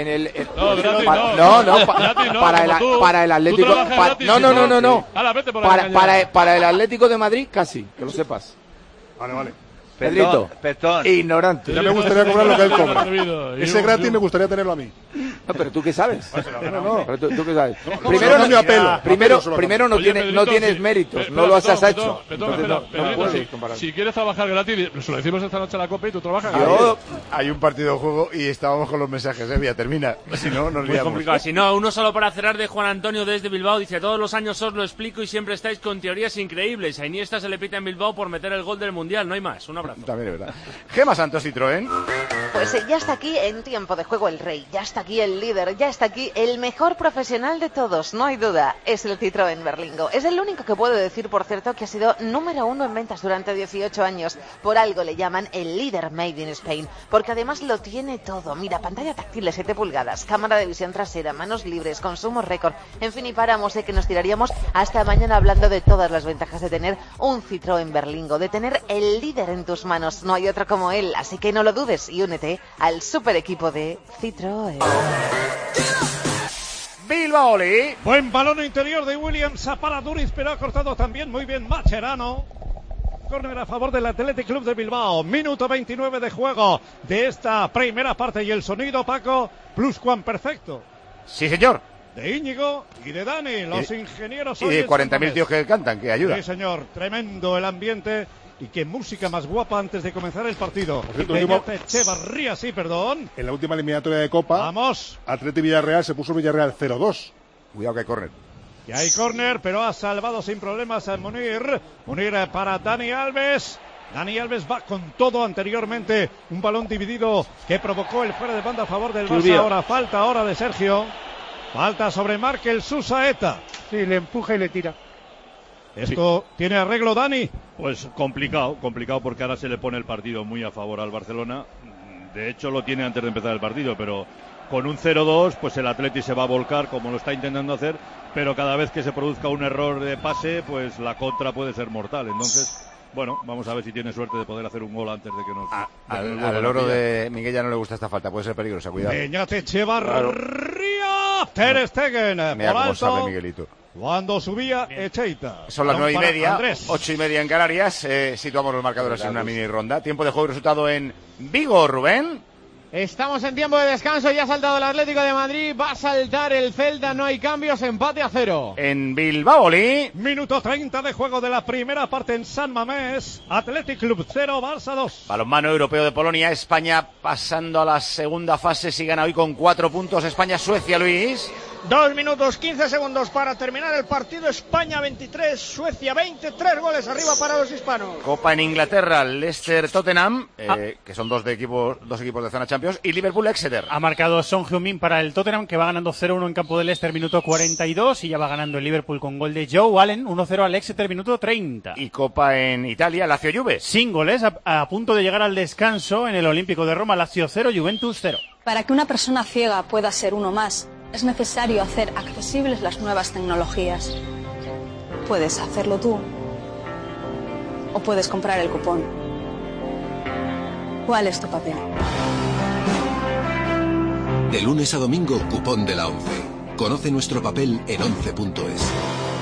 Para el Atlético. Para el Atlético de Madrid, casi, que lo sepas. Vale. Pedrito, ignorante. Ya me gustaría cobrar lo que él cobra. Ese gratis me gustaría tenerlo a mí. No, pero tú qué sabes. No. Pero tú qué sabes. Primero no tienes méritos, no lo has hecho. Si quieres trabajar gratis, se lo decimos esta noche a la COPE y tú trabajas. Hay un partido de juego y estábamos con los mensajes, Vía, termina. Si no, nos liamos. Complicado. Si no, uno solo para cerrar de Juan Antonio desde Bilbao. Dice, todos los años os lo explico y siempre estáis con teorías increíbles. A Iniesta se le pita en Bilbao por meter el gol del Mundial, no hay más. Un abrazo. También es verdad. Gema Santos, Citroën. Pues ya está aquí en tiempo de juego el rey, ya está aquí el líder, ya está aquí el mejor profesional de todos, no hay duda, es el Citroën Berlingo. Es el único que puedo decir, por cierto, que ha sido número 1 en ventas durante 18 años. Por algo le llaman el líder Made in Spain, porque además lo tiene todo. Mira, pantalla táctil de 7 pulgadas, cámara de visión trasera, manos libres, consumo récord. En fin, y paramos, que nos tiraríamos hasta mañana hablando de todas las ventajas de tener un Citroën Berlingo, de tener el líder en tus manos. No hay otro como él, así que no lo dudes y únete al super equipo de Citroën. Bilbao. Buen balón interior de Williams para Duriz, pero ha cortado también muy bien Mascherano. Córner a favor del Athletic Club de Bilbao. Minuto 29 de juego de esta primera parte y el sonido, Paco, pluscuamperfecto. Sí, señor. De Íñigo y de Dani, los ingenieros. Y de 40.000 tíos que cantan, que ayuda. Sí, señor, tremendo el ambiente. Y qué música más guapa antes de comenzar el partido. Echevarría, sí, perdón. En la última eliminatoria de Copa, vamos. Atleti Villarreal se puso Villarreal 0-2. Cuidado que hay córner. Y hay córner, pero ha salvado sin problemas a Munir. Munir para Dani Alves. Dani Alves va con todo anteriormente. Un balón dividido que provocó el fuera de banda a favor del Barça. Ahora falta ahora de Sergio. Falta sobre Markel Susaeta. Sí, le empuja y le tira. ¿Esto tiene arreglo, Dani? Pues complicado porque ahora se le pone el partido muy a favor al Barcelona. De hecho lo tiene antes de empezar el partido, pero con un 0-2 pues el Atleti se va a volcar como lo está intentando hacer, pero cada vez que se produzca un error de pase pues la contra puede ser mortal. Entonces, bueno, vamos a ver si tiene suerte de poder hacer un gol antes de que nos... Al loro de Miguel ya no le gusta esta falta, puede ser peligrosa, cuidado. Peñate Echevarría, Ter Stegen, Mira por cómo sabe alto, Miguelito. cuando subía Echeita. Son las Balón 9:30, para Andrés. 8:30 en Canarias. Situamos los marcadores en una mini ronda. Tiempo de juego y resultado en Vigo, Rubén. Estamos en tiempo de descanso, ya ha saltado el Atlético de Madrid, va a saltar el Celta, no hay cambios, empate a 0. En Bilbao, Minuto 30 de juego de la primera parte en San Mamés. Athletic Club 0, Barça 2. Balonmano europeo de Polonia, España pasando a la segunda fase, si gana hoy con 4 puntos. España-Suecia, Luis. 2 minutos 15 segundos para terminar el partido. España 23, Suecia 23 goles arriba para los hispanos. Copa en Inglaterra, Leicester-Tottenham, que son dos equipos de zona Champions, y Liverpool-Exeter. Ha marcado Son Heung-min para el Tottenham, que va ganando 0-1 en campo de Leicester, minuto 42, y ya va ganando el Liverpool con gol de Joe Allen, 1-0 al Exeter, minuto 30. Y Copa en Italia, Lazio-Juve. Sin goles, a punto de llegar al descanso en el Olímpico de Roma, Lazio 0, Juventus 0. Para que una persona ciega pueda ser uno más, es necesario hacer accesibles las nuevas tecnologías. Puedes hacerlo tú o puedes comprar el cupón. ¿Cuál es tu papel? De lunes a domingo, cupón de la 11. Conoce nuestro papel en 11.es.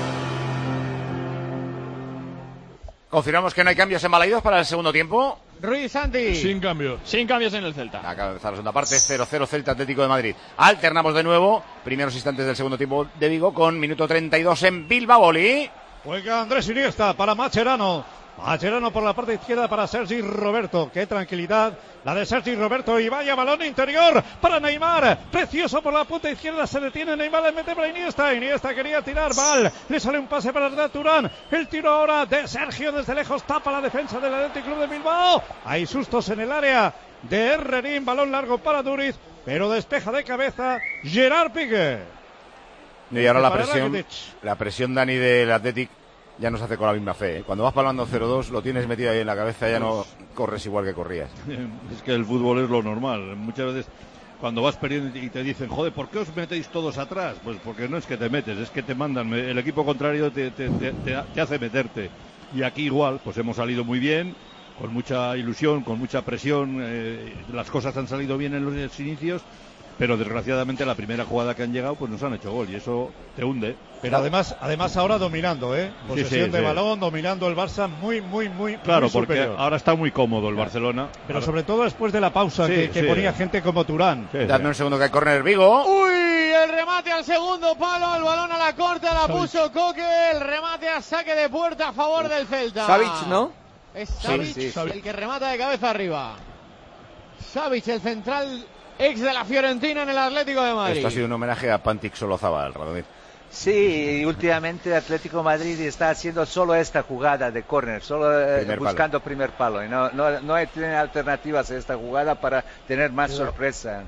Confirmamos que no hay cambios en Balaidos para el segundo tiempo. Ruiz Santi. Sin cambios en el Celta. Acaba de empezar la segunda parte, 0-0 Celta Atlético de Madrid. Alternamos de nuevo, primeros instantes del segundo tiempo de Vigo con minuto 32 en Bilbao. Juega Andrés Iniesta para Mascherano. Mascherano por la parte izquierda para Sergi Roberto. Qué tranquilidad la de Sergi Roberto. Y vaya balón interior para Neymar. Precioso por la punta izquierda. Se detiene Neymar. Le mete para Iniesta. Iniesta quería tirar. Mal. Le sale un pase para Arda Turán. El tiro ahora de Sergio desde lejos. Tapa la defensa del Athletic Club de Bilbao. Hay sustos en el área de Herrerín. Balón largo para Duriz. Pero despeja de cabeza Gerard Piqué. Y ahora la presión, Dani, del Athletic ya no se hace con la misma fe. Cuando vas palmando 0-2, lo tienes metido ahí en la cabeza, ya no corres igual que corrías. Es que el fútbol es lo normal. Muchas veces cuando vas perdiendo y te dicen, joder, ¿por qué os metéis todos atrás? Pues porque no es que te metes, es que te mandan. El equipo contrario te hace meterte. Y aquí igual, pues hemos salido muy bien, con mucha ilusión, con mucha presión. Las cosas han salido bien en los inicios, pero desgraciadamente la primera jugada que han llegado pues nos han hecho gol y eso te hunde. Pero además ahora dominando, posesión de balón, dominando el Barça muy claro, muy porque superior. Ahora está muy cómodo el Barcelona. Pero sobre todo después de la pausa que ponía gente como Turán. Dame un segundo que hay córner Vigo. Uy, el remate al segundo palo, el balón a la corta, la puso Coque, el remate a saque de puerta a favor del Celta. Savic, ¿no? Es Savic el que remata de cabeza arriba. Savic, el central ex de la Fiorentina en el Atlético de Madrid. Esto ha sido un homenaje a Pantic Solozábal, Radomir. Sí, últimamente Atlético Madrid está haciendo solo esta jugada de córner, solo buscando primer palo. Y no tiene alternativas a esta jugada para tener más sorpresa.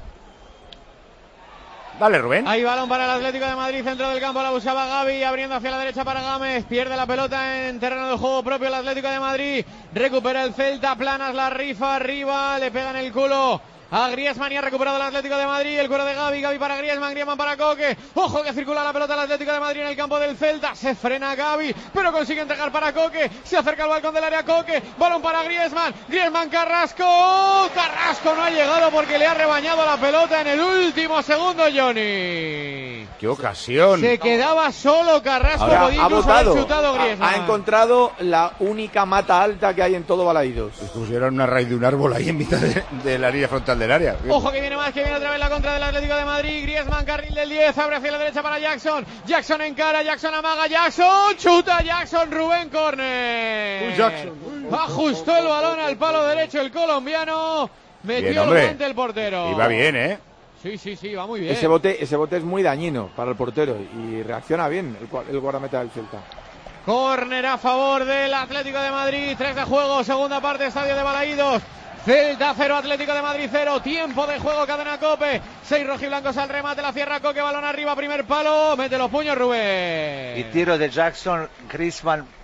Dale, Rubén. Hay balón para el Atlético de Madrid, centro del campo, la buscaba Gavi, abriendo hacia la derecha para Gámez, pierde la pelota en terreno de juego propio el Atlético de Madrid, recupera el Celta, Planas la rifa arriba, le pega en el culo a Griezmann y ha recuperado el Atlético de Madrid, el cuero de Gavi para Griezmann para Coque, ojo que circula la pelota el Atlético de Madrid en el campo del Celta, se frena Gavi, pero consigue entregar para Coque, se acerca al balcón del área Coque, balón para Griezmann, Carrasco no ha llegado porque le ha rebañado la pelota en el último segundo Johnny. ¡Qué ocasión! Se quedaba solo Carrasco, podía incluso haber chutado Griezmann. Ha encontrado la única mata alta que hay en todo Balaidos. Es como si era una raíz de un árbol ahí en mitad de la línea frontal del área. Ojo que viene otra vez la contra del Atlético de Madrid. Griezmann, carril del 10, abre hacia la derecha para Jackson. Jackson encara, Jackson amaga, Jackson chuta, Jackson, Rubén Corner. Ajustó el balón al palo derecho el colombiano. Metió el guante el portero. Y va bien, Sí, va muy bien. Ese bote es muy dañino para el portero y reacciona bien el guardameta del Celta. Córner a favor del Atlético de Madrid. 3 de juego, segunda parte, estadio de Balaídos. Celta 0, Atlético de Madrid 0, tiempo de juego, cadena COPE, 6 rojiblancos al remate, la cierra Coque, balón arriba, primer palo, mete los puños Rubén. Y tiro de Jackson, Griezmann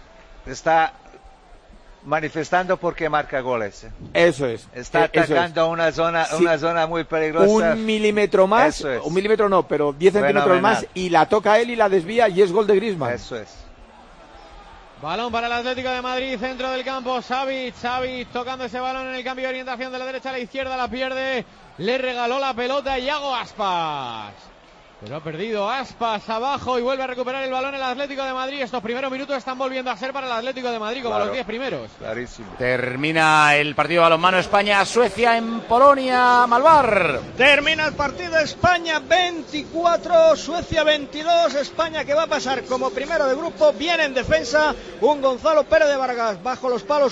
está manifestando porque marca goles. Eso es. Está atacando una zona muy peligrosa. Un milímetro más, un milímetro no, pero 10 centímetros más, y la toca él y la desvía y es gol de Griezmann. Eso es. Balón para el Atlético de Madrid, centro del campo, Savic tocando ese balón en el cambio de orientación de la derecha a la izquierda, la pierde, le regaló la pelota a Iago Aspas. Pero ha perdido Aspas abajo y vuelve a recuperar el balón el Atlético de Madrid. Estos primeros minutos están volviendo a ser para el Atlético de Madrid, como los 10 primeros. Clarísimo. Termina el partido de balonmano España-Suecia en Polonia, Malvar. Termina el partido, España 24, Suecia 22. España que va a pasar como primero de grupo, bien en defensa. Un Gonzalo Pérez de Vargas bajo los palos,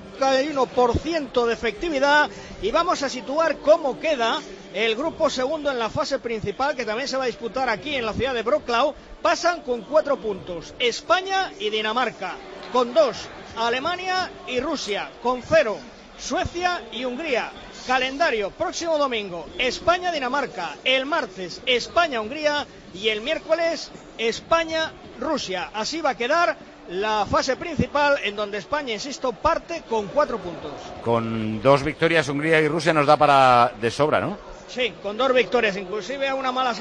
41% de efectividad. Y vamos a situar cómo queda el grupo segundo en la fase principal, que también se va a disputar aquí en la ciudad de Wrocław. Pasan con 4 puntos España y Dinamarca, con 2 Alemania y Rusia, con 0 Suecia y Hungría. Calendario: próximo domingo España-Dinamarca, el martes España-Hungría y el miércoles España-Rusia. Así va a quedar la fase principal, en donde España, insisto, parte con 4 puntos. Con 2 victorias Hungría y Rusia nos da para de sobra, ¿no? Sí, con 2 victorias, inclusive a una malas,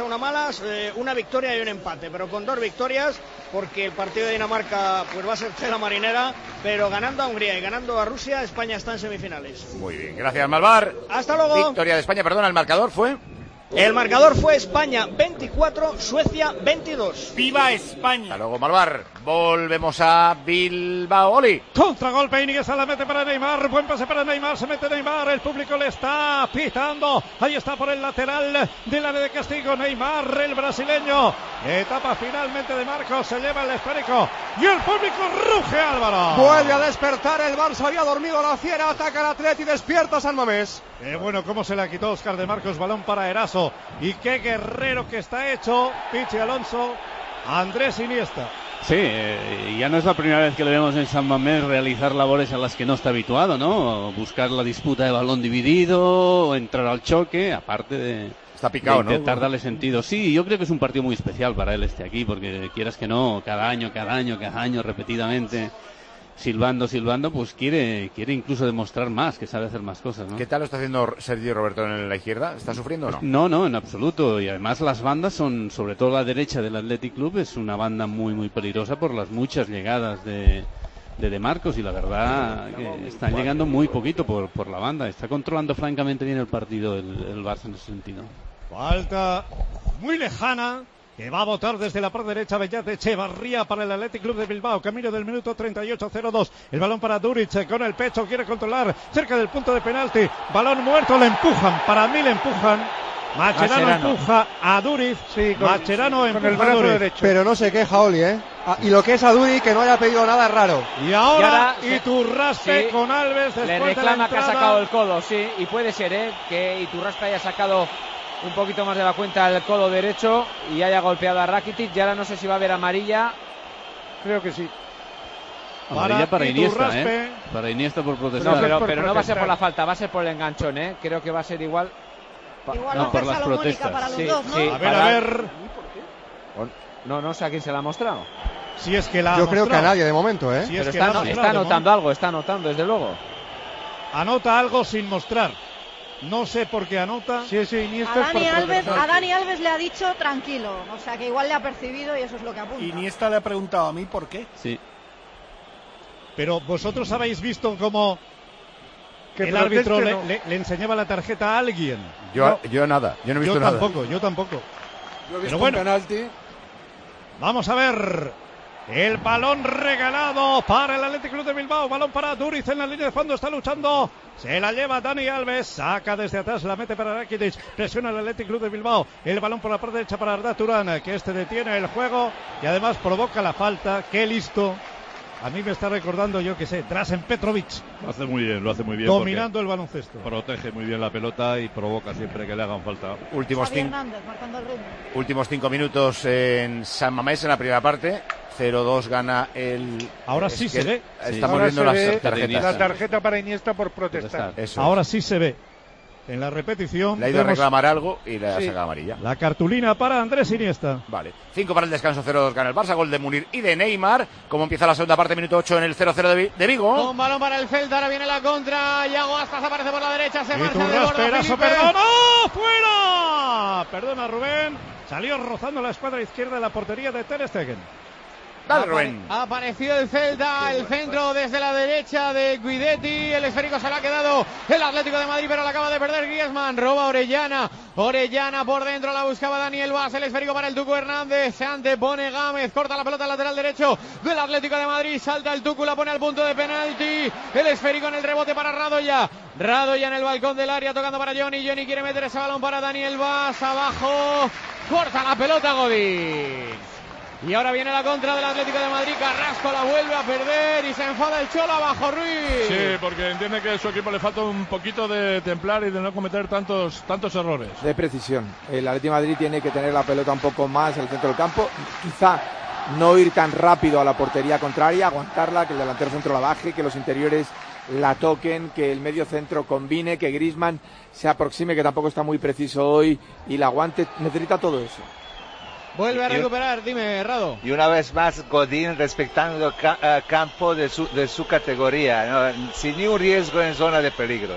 una victoria y un empate, pero con 2 victorias, porque el partido de Dinamarca pues va a ser tela marinera, pero ganando a Hungría y ganando a Rusia, España está en semifinales. Muy bien, gracias, Malvar. Hasta luego. Victoria de España, perdona, el marcador fue... El marcador fue España 24, Suecia 22. ¡Viva España! Hasta luego, Malvar. Volvemos a Bilbao. Oli. Contragolpe, Iniesta la mete para Neymar. Buen pase para Neymar. Se mete Neymar. El público le está pitando. Ahí está por el lateral del área de castigo. Neymar, el brasileño. Etapa finalmente de Marcos. Se lleva el esférico. Y el público ruge, Álvaro. Vuelve a despertar el Barça. Había dormido la fiera. Ataca el Atleti y despierta San Mamés. Bueno, cómo se la quitó Óscar de Marcos. Balón para Eraso. Y qué guerrero que está hecho Pichi Alonso, Andrés Iniesta. Sí, ya no es la primera vez que le vemos en San Mamés realizar labores a las que no está habituado, ¿no? Buscar la disputa de balón dividido, entrar al choque, aparte de... Está picado, de intentar darle sentido. Sí, yo creo que es un partido muy especial para él aquí, porque quieras que no, cada año, repetidamente... Silbando, pues quiere incluso demostrar más, que sabe hacer más cosas, ¿no? ¿Qué tal lo está haciendo Sergio Roberto en la izquierda? ¿Está sufriendo o no? No, en absoluto. Y además las bandas son, sobre todo la derecha del Athletic Club, es una banda muy, muy peligrosa por las muchas llegadas de Marcos, y la verdad que están llegando muy poquito por la banda. Está controlando francamente bien el partido el Barça en ese sentido. Falta muy lejana, que va a votar desde la parte derecha Bellate Echevarría para el Athletic Club de Bilbao. Camino del minuto 38-02. El balón para Duric con el pecho. Quiere controlar cerca del punto de penalti. Balón muerto. Le empujan. Para mí le empujan. Mascherano empuja a Duric. Sí, Mascherano empuja el brazo derecho. Pero no se queja Oli, ¿eh? Y lo que es a Duric, que no haya pedido nada raro. Y ahora Iturraspe con Alves después le reclama de la que ha sacado el codo, sí. Y puede ser, que Iturraspe haya sacado un poquito más de la cuenta el codo derecho y haya golpeado a Rakitic. Y ahora no sé si va a haber amarilla. Creo que sí. Amarilla para Iniesta, para Iniesta por protestar. No, pero no va a ser por la falta, va a ser por el enganchón, Creo que va a ser igual. Igual no, por las protestas. Para los dos, ¿no? Sí. A ver. No sé a quién se la ha mostrado. Si es que la Yo creo que a nadie de momento, Si pero está anotando algo, está anotando, desde luego. Anota algo sin mostrar. No sé por qué anota. Sí, Iniesta a Dani Alves le ha dicho tranquilo, o sea que igual le ha percibido y eso es lo que apunta. Iniesta le ha preguntado a mí por qué. Sí. Pero vosotros habéis visto cómo el árbitro le enseñaba la tarjeta a alguien. Yo nada, yo no he visto nada. Yo tampoco. Yo he visto un penalti. Vamos a ver. El balón regalado para el Athletic Club de Bilbao. Balón para Duriz en la línea de fondo. Está luchando. Se la lleva Dani Alves. Saca desde atrás. La mete para Rakitic. Presiona el Athletic Club de Bilbao. El balón por la parte derecha para Arda Turán, que detiene el juego y además provoca la falta. Qué listo. A mí me está recordando, yo que sé, Dražen Petrovic. Lo hace muy bien. Dominando el baloncesto. Protege muy bien la pelota y provoca siempre que le hagan falta. Últimos 5 minutos en San Mamés en la primera parte. 0-2 gana el... Ahora sí se ve. Estamos viendo las tarjetas. La tarjeta para Iniesta por protestar. Ahora sí se ve. en la repetición. Le ha ido a reclamar algo y le ha sacado amarilla. La cartulina para Andrés Iniesta. Vale. 5 para el descanso, 0-2 gana el Barça, gol de Munir y de Neymar. Como empieza la segunda parte, minuto 8 en el 0-0 de Vigo. Con balón para el Celta, ahora viene la contra. Yago Aspas aparece por la derecha, se marcha de Perazo, perdón. ¡Oh, fuera! Perdona, Rubén. Salió rozando la escuadra izquierda de la portería de Ter Stegen. Apareció el Celta, el centro desde la derecha de Guidetti, el esférico se le ha quedado el Atlético de Madrid, pero la acaba de perder Griezmann, roba Orellana por dentro, la buscaba Daniel Vaz, el esférico para el Tucu Hernández, se antepone Gámez, corta la pelota al lateral derecho del Atlético de Madrid, salta el Tucu, la pone al punto de penalti, el esférico en el rebote para Radoya en el balcón del área, tocando para Johnny quiere meter ese balón para Daniel Vaz, abajo, corta la pelota Godín. Y ahora viene la contra del Atlético de Madrid. Carrasco la vuelve a perder y se enfada el Cholo, abajo Ruiz. Sí, porque entiende que a su equipo le falta un poquito de templar y de no cometer tantos errores. De precisión. El Atlético de Madrid tiene que tener la pelota un poco más en el centro del campo. Quizá no ir tan rápido a la portería contraria, aguantarla, que el delantero centro la baje, que los interiores la toquen, que el medio centro combine, que Griezmann se aproxime, que tampoco está muy preciso hoy, y la aguante. Necesita todo eso. Vuelve a recuperar, dime, Rado. Y una vez más Godín respetando campo de su categoría, ¿no? Sin ni un riesgo en zona de peligro,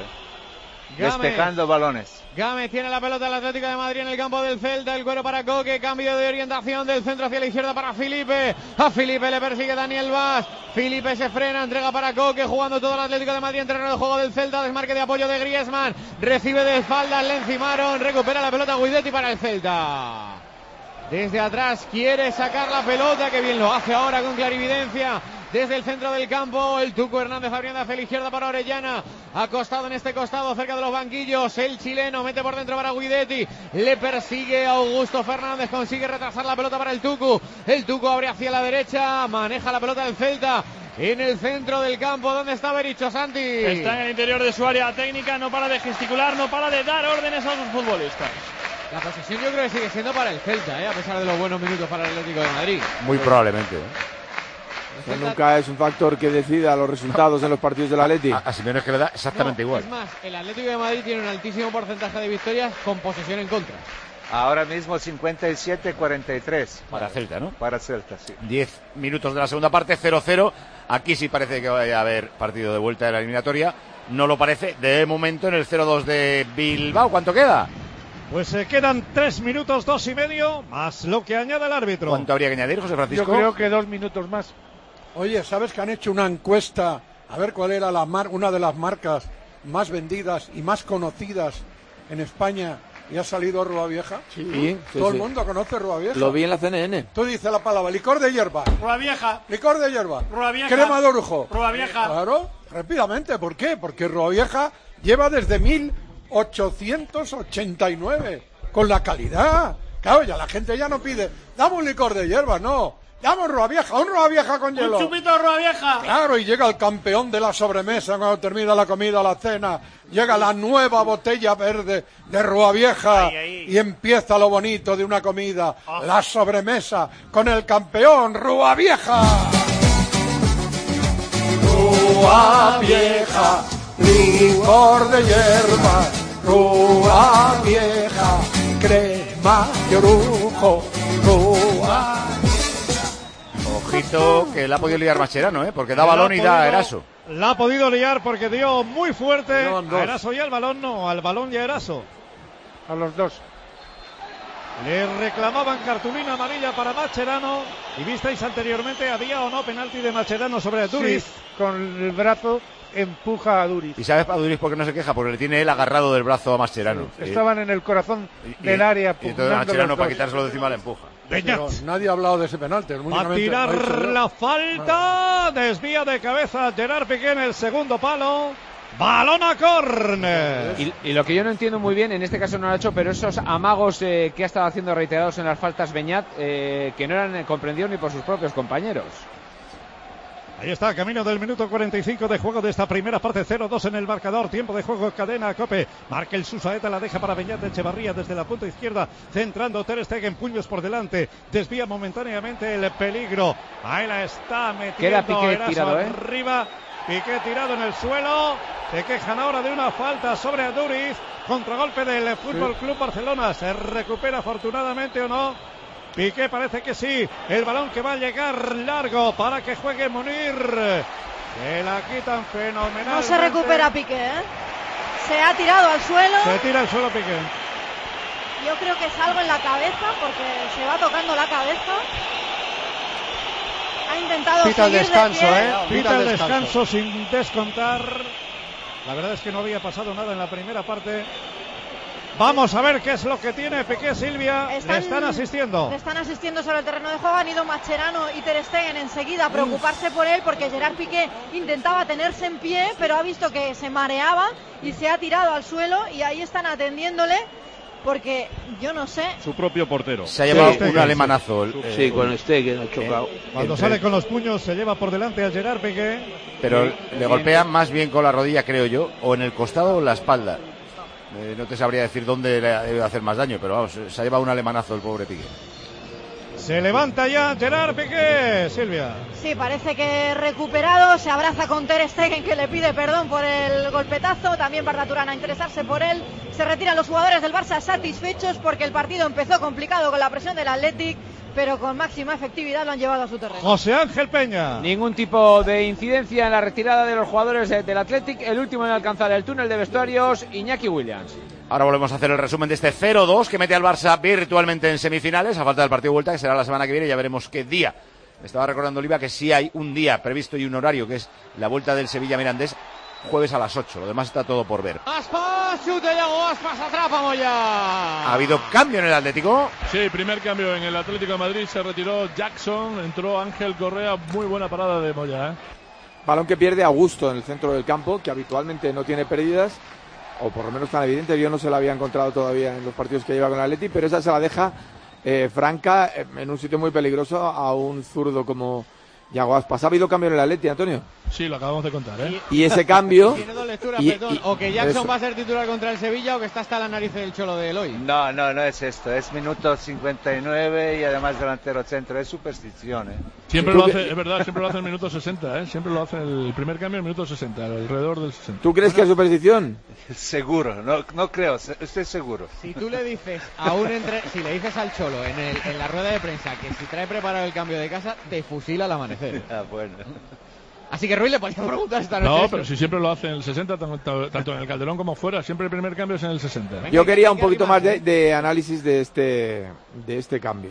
despejando balones. Gámez tiene la pelota del Atlético de Madrid en el campo del Celta, el cuero para Coque, cambio de orientación del centro hacia la izquierda para Felipe, a Felipe le persigue Daniel Vaz, Felipe se frena, entrega para Coque, jugando todo el Atlético de Madrid en terreno de juego del Celta, desmarque de apoyo de Griezmann, recibe de espaldas, le encimaron, recupera la pelota Guidetti para el Celta. Desde atrás quiere sacar la pelota, que bien lo hace ahora con clarividencia. Desde el centro del campo, el Tucu Hernández abriendo hacia la izquierda para Orellana. Acostado en este costado, cerca de los banquillos. El chileno mete por dentro para Guidetti. Le persigue Augusto Fernández, consigue retrasar la pelota para el Tucu. El Tucu abre hacia la derecha, maneja la pelota del Celta. En el centro del campo, ¿dónde está Bericho, Santi? Está en el interior de su área técnica, no para de gesticular, no para de dar órdenes a sus futbolistas. La posesión yo creo que sigue siendo para el Celta, a pesar de los buenos minutos para el Atlético de Madrid. Muy probablemente. Nunca es un factor que decida los resultados en los partidos del Atlético. A Simeone es que le da exactamente igual. Es más, el Atlético de Madrid tiene un altísimo porcentaje de victorias con posesión en contra. Ahora mismo 57-43. Para Celta, ¿no? Para Celta, sí. 10 minutos de la segunda parte, 0-0. Aquí sí parece que vaya a haber partido de vuelta de la eliminatoria. No lo parece de momento en el 0-2 de Bilbao. ¿Cuánto queda? Pues quedan 3 minutos, 2 y medio, más lo que añade el árbitro. ¿Cuánto habría que añadir, José Francisco? Yo creo que 2 minutos más. Oye, ¿sabes que han hecho una encuesta a ver cuál era una de las marcas más vendidas y más conocidas en España? ¿Y ha salido Rúa Vieja? Sí. Todo el mundo conoce Rúa Vieja. Lo vi en la CNN. Tú dices la palabra licor de hierba. Rúa Vieja. Licor de hierba. Rúa Vieja. Crema de orujo. Rúa Vieja. Claro, rápidamente. ¿Por qué? Porque Rúa Vieja lleva desde 1889 con la calidad. Claro, ya la gente ya no pide, dame un licor de hierba, no. Dame un Rúa Vieja con hielo. Un chupito de Rúa Vieja. Claro, y llega el campeón de la sobremesa cuando termina la comida, la cena. Llega la nueva botella verde de Rúa Vieja. Y empieza lo bonito de una comida, la sobremesa, con el campeón Rúa Vieja. Rúa Vieja, licor de hierba. Rúa Vieja, crema de orujo. Rúa. Ojito que la ha podido liar Mascherano, porque da balón y da Eraso. La ha podido liar porque dio muy fuerte a Eraso y al balón no, al balón y a Eraso. A los dos. Le reclamaban cartulina amarilla para Mascherano y visteis anteriormente, había o no penalti de Mascherano sobre Duriz. Sí, con el brazo empuja a Duriz. ¿Y sabes a Duriz por qué no se queja? Porque le tiene él agarrado del brazo a Mascherano. Sí, estaban en el corazón del área. Y entonces Mascherano para quitárselo de encima le empuja. Pero nadie ha hablado de ese penalti. Va a tirar la falta. Desvía de cabeza Gerard Piqué en el segundo palo. Balón a córner. Y lo que yo no entiendo muy bien, en este caso no lo ha hecho, pero esos amagos que ha estado haciendo reiterados en las faltas Beñat, que no eran comprendidos ni por sus propios compañeros. Ahí está, camino del minuto 45 de juego de esta primera parte, 0-2 en el marcador, tiempo de juego, cadena Cope, marca el Susaeta, la deja para Beñat de Echevarría desde la punta izquierda, centrando Ter Stegen, puños por delante, desvía momentáneamente el peligro, ahí la está metiendo, queda Piqué tirado, arriba, Piqué tirado en el suelo. Se quejan ahora de una falta sobre Aduriz. Contragolpe del Fútbol Club Barcelona. ¿Se recupera afortunadamente o no? Piqué parece que sí. El balón que va a llegar largo para que juegue Munir. Se la quitan fenomenalmente. No se recupera Piqué, ¿eh? Se ha tirado al suelo. Se tira al suelo Piqué. Yo creo que es algo en la cabeza porque se va tocando la cabeza. Ha intentado Pita el seguir descanso, de pie. Pita el descanso sin descontar. La verdad es que no había pasado nada en la primera parte. Vamos a ver qué es lo que tiene Piqué, Silvia. Le están asistiendo. Le están asistiendo sobre el terreno de juego. Han ido Mascherano y Ter Stegen enseguida a preocuparse por él porque Gerard Piqué intentaba tenerse en pie, pero ha visto que se mareaba y se ha tirado al suelo y ahí están atendiéndole porque yo no sé. Su propio portero. Se ha llevado un alemanazo. Sí, con Stegen ha chocado. Cuando sale con los puños se lleva por delante a Gerard Piqué. Pero le golpea más bien con la rodilla, creo yo, o en el costado o en la espalda. No te sabría decir dónde le debe hacer más daño, pero vamos, se ha llevado un alemanazo el pobre Piqué. Se levanta ya Gerard Piqué, Silvia. Sí, parece que recuperado, se abraza con Ter Stegen que le pide perdón por el golpetazo, también Arda Turán a interesarse por él. Se retiran los jugadores del Barça satisfechos porque el partido empezó complicado con la presión del Athletic, pero con máxima efectividad lo han llevado a su terreno. José Ángel Peña. Ningún tipo de incidencia en la retirada de los jugadores del Athletic. El último en alcanzar el túnel de vestuarios, Iñaki Williams. Ahora volvemos a hacer el resumen de este 0-2 que mete al Barça virtualmente en semifinales, a falta del partido de vuelta, que será la semana que viene, ya veremos qué día. Me estaba recordando Oliva que sí hay un día previsto y un horario, que es la vuelta del Sevilla-Mirandés, jueves a las 8. Lo demás está todo por ver. Aspas, chute de Aspas, atrapa Moya. ¿Ha habido cambio en el Atlético? Sí, primer cambio en el Atlético de Madrid. Se retiró Jackson, entró Ángel Correa. Muy buena parada de Moya, ¿eh? Balón que pierde Augusto en el centro del campo, que habitualmente no tiene pérdidas, o por lo menos tan evidente. Yo no se la había encontrado todavía en los partidos que lleva con el Atleti, pero esa se la deja Franca en un sitio muy peligroso a un zurdo como Yago Aspas. ¿Ha habido cambio en el Atleti, Antonio? Sí, lo acabamos de contar, ¿eh? Y ese cambio... Tiene dos lecturas, perdón. O que Jackson va a ser titular contra el Sevilla o que está hasta la nariz del Cholo de Eloy. No es esto. Es minuto 59 y además delantero centro. Es superstición, ¿eh? Siempre lo hace, es verdad, siempre lo hace en el minuto 60, ¿eh? Siempre lo hace el primer cambio en el minuto 60, alrededor del 60. ¿Tú crees que es superstición? Seguro, no creo, estoy seguro. Si tú le dices si le dices al Cholo en la rueda de prensa que si trae preparado el cambio de casa, te fusila al amanecer. Bueno. Así que Ruiz le podría preguntar esta noche. No, pero si siempre lo hace en el 60, tanto en el Calderón como fuera, siempre el primer cambio es en el 60. Venga, yo quería un poquito más de análisis de este cambio.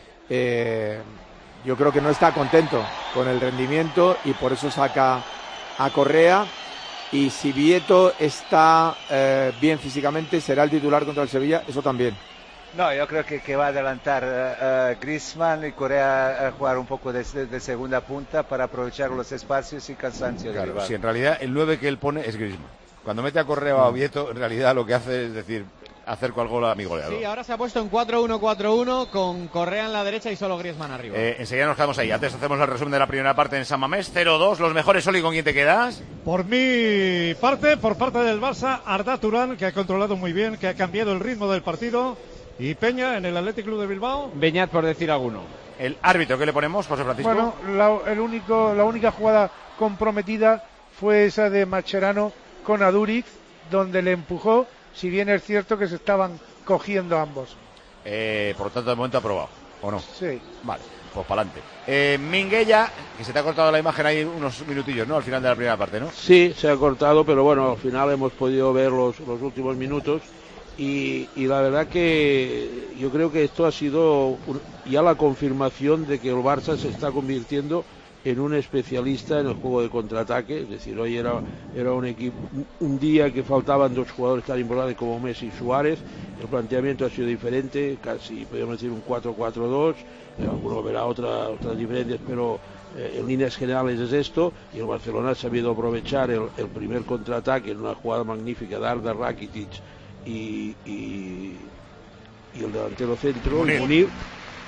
Yo creo que no está contento con el rendimiento y por eso saca a Correa. Y si Vieto está bien físicamente, será el titular contra el Sevilla, eso también. No, yo creo que va a adelantar Griezmann y Correa a jugar un poco de segunda punta para aprovechar los espacios y cansancio del rival. Sí, en realidad el 9 que él pone es Griezmann. Cuando mete a Correa o a Vieto, en realidad lo que hace es decir, acerco al gol a mi goleador. Sí, ahora se ha puesto en 4-1-4-1 con Correa en la derecha y solo Griezmann arriba. Enseguida nos quedamos ahí. Antes hacemos el resumen de la primera parte en San Mamés. 0-2, los mejores. Oli, ¿con quién te quedas? Por mi parte, por parte del Barça, Arda Turán, que ha controlado muy bien, que ha cambiado el ritmo del partido. Y Peña en el Athletic Club de Bilbao. Beñat, por decir alguno. El árbitro, ¿qué le ponemos, José Francisco? Bueno, la única jugada comprometida fue esa de Mascherano con Aduriz, donde le empujó, si bien es cierto que se estaban cogiendo ambos. Por lo tanto, de momento aprobado, ¿o no? Sí. Vale, pues para adelante. Minguella, que se te ha cortado la imagen ahí unos minutillos, ¿no? Al final de la primera parte, ¿no? Sí, se ha cortado, pero bueno, al final hemos podido ver los últimos minutos. Y la verdad que yo creo que esto ha sido ya la confirmación de que el Barça se está convirtiendo en un especialista en el juego de contraataque. Es decir, hoy era un equipo, un día que faltaban dos jugadores tan importantes como Messi y Suárez. El planteamiento ha sido diferente, casi podríamos decir un 4-4-2. Alguno verá otras diferencias, pero en líneas generales es esto. Y el Barcelona ha sabido aprovechar el primer contraataque en una jugada magnífica de Arda, Rakitic y el delantero centro, Munir,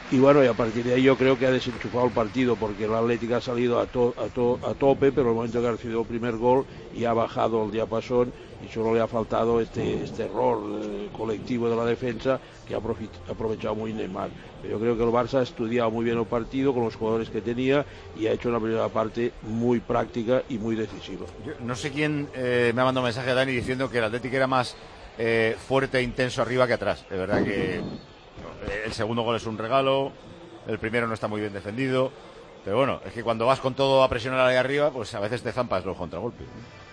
y bueno, y a partir de ahí yo creo que ha desenchufado el partido, porque el Atlético ha salido a tope, pero el momento que ha recibido el primer gol y ha bajado el diapasón, y solo le ha faltado este error colectivo de la defensa, que ha aprovechado muy Neymar. Pero yo creo que el Barça ha estudiado muy bien el partido con los jugadores que tenía y ha hecho una primera parte muy práctica y muy decisiva. Yo no sé quién me ha mandado un mensaje a Dani diciendo que el Atlético era más fuerte e intenso arriba que atrás. De verdad que el segundo gol es un regalo, el primero no está muy bien defendido, pero bueno, es que cuando vas con todo a presionar ahí arriba, pues a veces te zampas los contragolpes.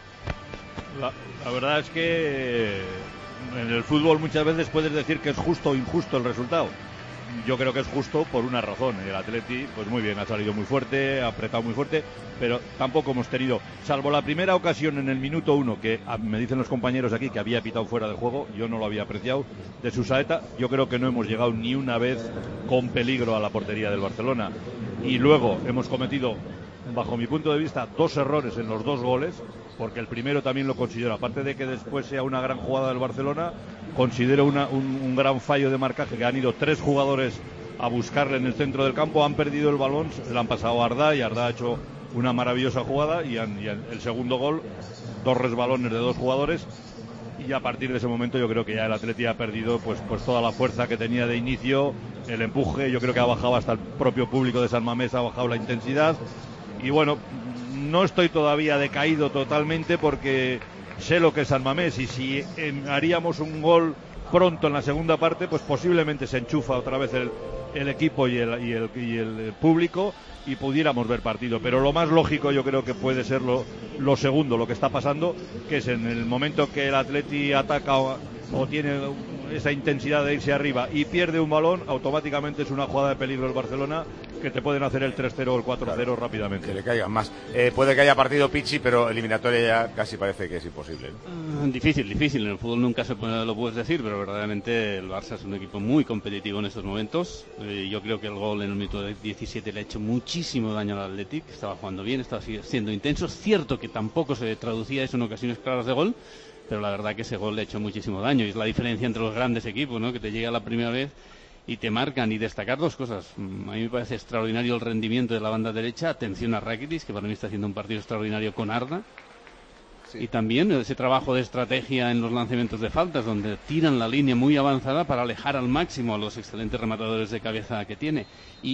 La verdad es que en el fútbol muchas veces puedes decir que es justo o injusto el resultado. Yo creo que es justo por una razón. El Atleti, pues muy bien, ha salido muy fuerte, ha apretado muy fuerte, pero tampoco hemos tenido, salvo la primera ocasión en el minuto 1, que me dicen los compañeros aquí que había pitado fuera de juego, yo no lo había apreciado, de Susaeta. Yo creo que no hemos llegado ni una vez con peligro a la portería del Barcelona. Y luego hemos cometido, bajo mi punto de vista, 2 errores en los 2 goles, porque el primero también lo considero, aparte de que después sea una gran jugada del Barcelona, considero un gran fallo de marcaje, que han ido 3 jugadores a buscarle en el centro del campo, han perdido el balón, le han pasado a Arda, y Arda ha hecho una maravillosa jugada, y el segundo gol, 2 resbalones de 2 jugadores, y a partir de ese momento yo creo que ya el Atleti ha perdido pues toda la fuerza que tenía de inicio, el empuje. Yo creo que ha bajado, hasta el propio público de San Mamés ha bajado la intensidad, y bueno, no estoy todavía decaído totalmente, porque sé lo que es San Mamés, y si haríamos un gol pronto en la segunda parte, pues posiblemente se enchufa otra vez el equipo y el público, y pudiéramos ver partido. Pero lo más lógico yo creo que puede ser lo segundo, lo que está pasando, que es en el momento que el Atleti ataca o tiene esa intensidad de irse arriba y pierde un balón, automáticamente es una jugada de peligro el Barcelona, que te pueden hacer el 3-0 o el 4-0 rápidamente. Que le caigan más. Puede que haya partido Pichi, pero eliminatoria ya casi parece que es imposible, ¿no? Difícil. En el fútbol nunca lo puedes decir, pero verdaderamente el Barça es un equipo muy competitivo en estos momentos. Yo creo que el gol en el minuto 17 le ha hecho muchísimo daño al Athletic. Estaba jugando bien, estaba siendo intenso. Es cierto que tampoco se traducía eso en ocasiones claras de gol, pero la verdad que ese gol le ha hecho muchísimo daño. Y es la diferencia entre los grandes equipos, ¿no? Que te llega la primera vez y te marcan. Y destacar 2 cosas. A mí me parece extraordinario el rendimiento de la banda derecha. Atención a Rakitic, que para mí está haciendo un partido extraordinario con Arda. Sí. Y también ese trabajo de estrategia en los lanzamientos de faltas, donde tiran la línea muy avanzada para alejar al máximo a los excelentes rematadores de cabeza que tiene.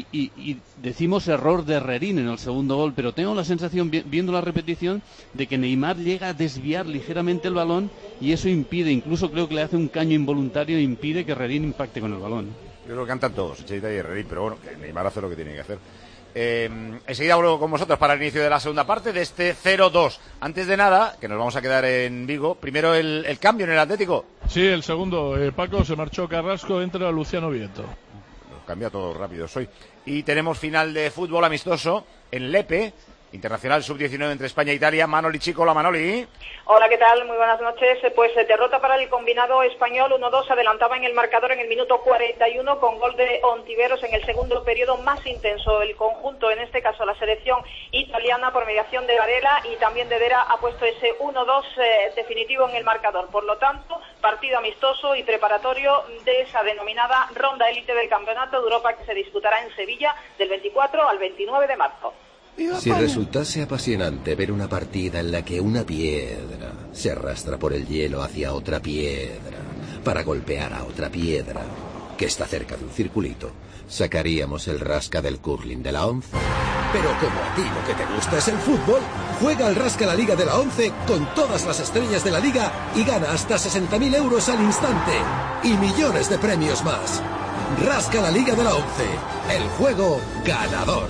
Y decimos error de Herrerín en el segundo gol, pero tengo la sensación, viendo la repetición, de que Neymar llega a desviar ligeramente el balón, y eso impide, incluso creo que le hace un caño involuntario e impide que Herrerín impacte con el balón. Yo creo que cantan todos, Cheita y Herrerín, pero bueno, que Neymar hace lo que tiene que hacer. Enseguida hablo con vosotros para el inicio de la segunda parte de este 0-2. Antes de nada, que nos vamos a quedar en Vigo, primero el cambio en el Atlético. Sí, el segundo. Paco, se marchó Carrasco, entra Luciano Vieto. Lo cambia todo rápido hoy. Y tenemos final de fútbol amistoso en Lepe, internacional sub-19 entre España e Italia. Manoli Chico, hola Manoli. Hola, ¿qué tal? Muy buenas noches. Pues derrota para el combinado español, 1-2, adelantaba en el marcador en el minuto 41 con gol de Ontiveros en el segundo periodo más intenso. El conjunto, en este caso la selección italiana, por mediación de Varela y también de Vera, ha puesto ese 1-2 definitivo en el marcador. Por lo tanto, partido amistoso y preparatorio de esa denominada ronda élite del Campeonato de Europa, que se disputará en Sevilla del 24 al 29 de marzo. Si resultase apasionante ver una partida en la que una piedra se arrastra por el hielo hacia otra piedra para golpear a otra piedra que está cerca de un circulito, sacaríamos el rasca del curling de la 11. Pero como a ti lo que te gusta es el fútbol, juega al Rasca la Liga de la 11 con todas las estrellas de la Liga y gana hasta 60.000 euros al instante y millones de premios más. Rasca la Liga de la 11, el juego ganador.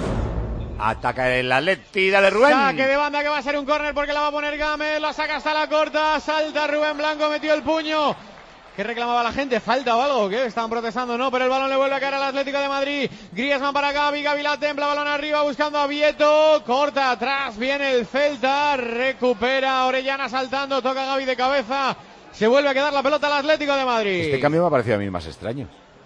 Ataca el Atleti, dale Rubén. Saque de banda, que va a ser un córner porque la va a poner Gámez, la saca hasta la corta, salta Rubén Blanco, metió el puño. ¿Qué reclamaba la gente? ¿Falta o algo? ¿Qué? Estaban protestando, no, pero el balón le vuelve a caer al Atlético de Madrid. Griezmann para Gavi, Gavi la templa, balón arriba buscando a Vieto, corta atrás, viene el Celta, recupera Orellana saltando, toca Gavi de cabeza, se vuelve a quedar la pelota al Atlético de Madrid. Este cambio me ha parecido a mí más extraño.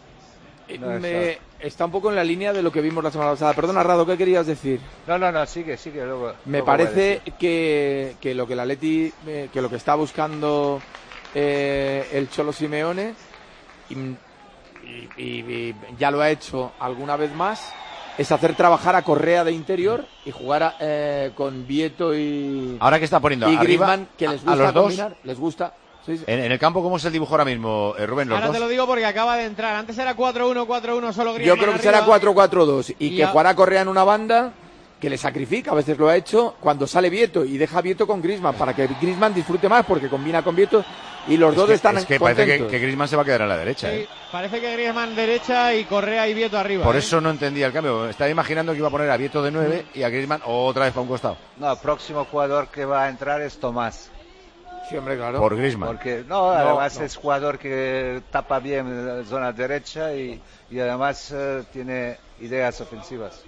Está un poco en la línea de lo que vimos la semana pasada. Perdona, Rado, ¿qué querías decir? No, sigue. Me parece que lo que el Atleti, que lo que está buscando el Cholo Simeone, y ya lo ha hecho alguna vez más, es hacer trabajar a Correa de interior y jugar con Vieto y... Ahora que está poniendo y arriba Griezmann, que les gusta a los dos, combinar, les gusta. Sí. En el campo, ¿cómo es el dibujo ahora mismo, Rubén? Los Ahora dos. te lo digo porque acaba de entrar. Antes era 4-1-4-1, solo Griezmann. Yo creo que será 4-4-2 y que a... jugará Correa en una banda, que le sacrifica, a veces lo ha hecho, cuando sale Vieto y deja a Vieto con Griezmann, para que Griezmann disfrute más, porque combina con Vieto y los dos están es que contentos. parece que Griezmann se va a quedar a la derecha. Sí, parece que Griezmann derecha y Correa y Vieto arriba. Por eso no entendía el cambio. Estaba imaginando que iba a poner a Vieto de 9 y a Griezmann otra vez para un costado. No, el próximo jugador que va a entrar es Tomás. Sí, hombre, claro. Por Griezmann. Porque además es jugador que tapa bien la zona derecha y además tiene ideas ofensivas.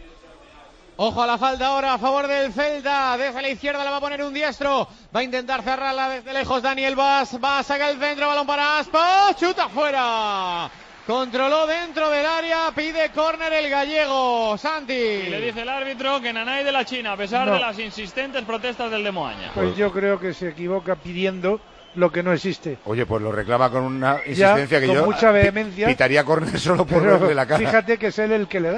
Ojo a la falta ahora a favor del Celta. Desde la izquierda la va a poner un diestro. Va a intentar cerrarla desde lejos Daniel Vaz. Va a sacar el centro, balón para Aspas. Chuta fuera. Controló dentro del área, pide córner el gallego, Santi. Y le dice el árbitro que Nanay de la China, a pesar de las insistentes protestas del de Moaña. Pues yo creo que se equivoca pidiendo lo que no existe. Oye, pues lo reclama con una insistencia que con yo mucha vehemencia, pitaría córner solo por verle la cara. Fíjate que es él el que le da.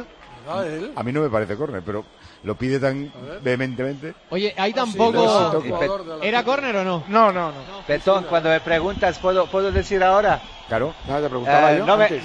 A mí no me parece córner, pero lo pide tan vehementemente. Oye, ahí tampoco... Sí, ¿Era córner o no? No. Petón, cuando me preguntas, ¿puedo decir ahora? Claro. No, te preguntaba yo antes.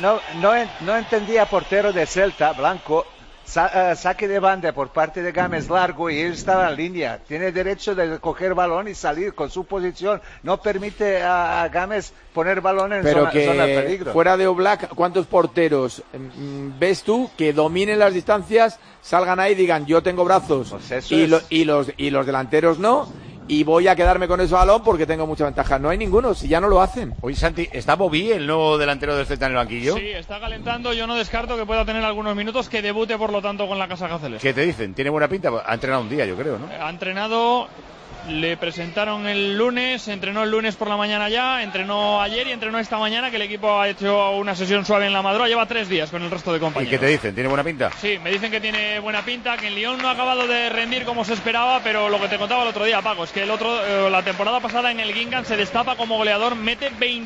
No entendía portero de Celta, Blanco, saque de banda por parte de Gámez largo y él estaba en línea. Tiene derecho de coger balón y salir con su posición. No permite a Gámez poner balón en Pero zona de que peligro. fuera de Oblak, ¿cuántos porteros ves tú que dominen las distancias, salgan ahí y digan yo tengo brazos Pues y los delanteros no? Y voy a quedarme con ese balón porque tengo mucha ventaja. No hay ninguno, si ya no lo hacen. Oye, Santi, ¿está Bobby, el nuevo delantero del Celta, en el banquillo? Sí, está calentando. Yo no descarto que pueda tener algunos minutos, que debute, por lo tanto, con la Casaca Celeste. ¿Qué te dicen? ¿Tiene buena pinta? Ha entrenado un día, yo creo, ¿no? Ha entrenado, le presentaron el lunes, entrenó el lunes por la mañana ya, entrenó ayer y entrenó esta mañana, que el equipo ha hecho una sesión suave en la Madroa. Lleva 3 días con el resto de ¿Y compañeros. qué te dicen? ¿Tiene buena pinta? Sí, me dicen que tiene buena pinta, que en Lyon no ha acabado de rendir como se esperaba, pero lo que te contaba el otro día, Paco, es que la temporada pasada en el Guingamp se destapa como goleador, mete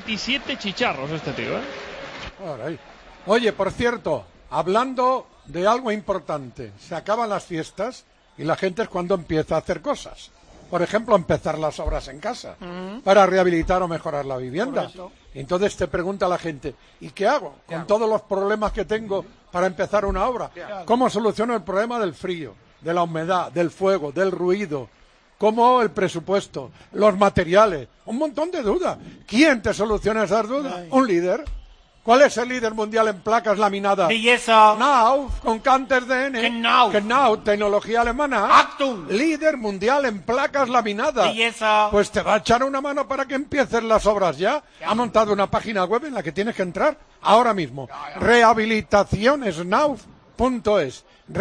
27 chicharros este tío, Caray. Oye, por cierto, hablando de algo importante, se acaban las fiestas y la gente es cuando empieza a hacer cosas. Por ejemplo, empezar las obras en casa para rehabilitar o mejorar la vivienda. Entonces te pregunta la gente, ¿y qué hago con todos los problemas que tengo para empezar una obra? ¿Cómo soluciono el problema del frío, de la humedad, del fuego, del ruido? ¿Cómo el presupuesto, los materiales? Un montón de dudas. ¿Quién te soluciona esas dudas? Un líder. ¿Cuál es el líder mundial en placas laminadas? Knauf, con Canter DN. Knauf, tecnología alemana. Achtung. Líder mundial en placas laminadas. Pues te va a echar una mano para que empieces las obras ya. Ha montado una página web en la que tienes que entrar ahora mismo. Rehabilitacionesknauf.es.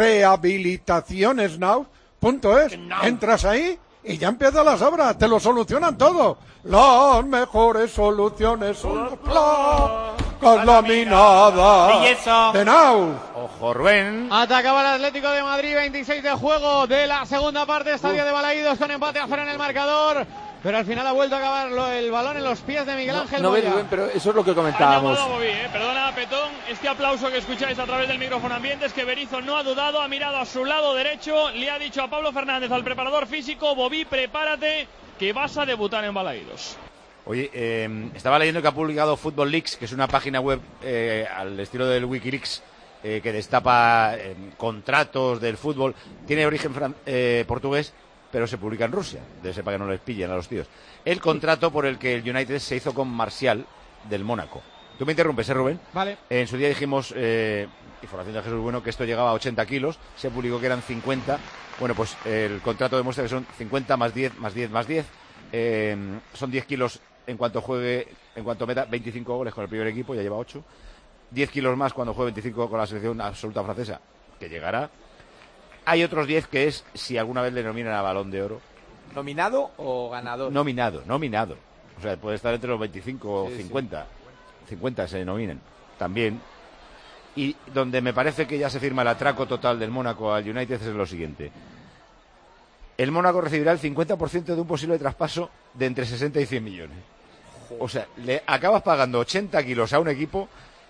Rehabilitacionesknauf.es. Entras ahí y ya empiezan las obras, te lo solucionan todo. Las mejores soluciones son placas laminadas de Knauf. Ojo, Rubén. Atacaba el Atlético de Madrid, 26 de juego de la segunda parte, Estadio de Balaídos con empate a 0 en el marcador. Pero al final ha vuelto a acabar el balón en los pies de Miguel Ángel Moya. Rubén, pero eso es lo que comentábamos. Perdona, Petón, este aplauso que escucháis a través del micrófono ambiente es que Berizzo no ha dudado, ha mirado a su lado derecho, le ha dicho a Pablo Fernández, al preparador físico, Bobby, prepárate, que vas a debutar en Balaídos. Oye, estaba leyendo que ha publicado Football Leaks, que es una página web al estilo del Wikileaks, que destapa contratos del fútbol. Tiene origen portugués, pero se publica en Rusia. Debe ser para que no les pillen a los tíos. El contrato por el que el United se hizo con Martial del Mónaco. Tú me interrumpes, Rubén. Vale. En su día dijimos, información de Jesús Bueno, que esto llegaba a 80 kilos. Se publicó que eran 50. Bueno, pues el contrato demuestra que son 50 más 10 más 10 más 10. Son 10 kilos en cuanto juegue, en cuanto meta 25 goles con el primer equipo, ya lleva 8. 10 kilos más cuando juegue 25 con la selección absoluta francesa, que llegará. Hay otros 10 que es si alguna vez le nominan a Balón de Oro. ¿Nominado o ganador? Nominado. O sea, puede estar entre los 25 o 50. 50 se nominan también. Y donde me parece que ya se firma el atraco total del Mónaco al United es lo siguiente. El Mónaco recibirá el 50% de un posible traspaso de entre 60 y 100 millones. O sea, le acabas pagando 80 kilos a un equipo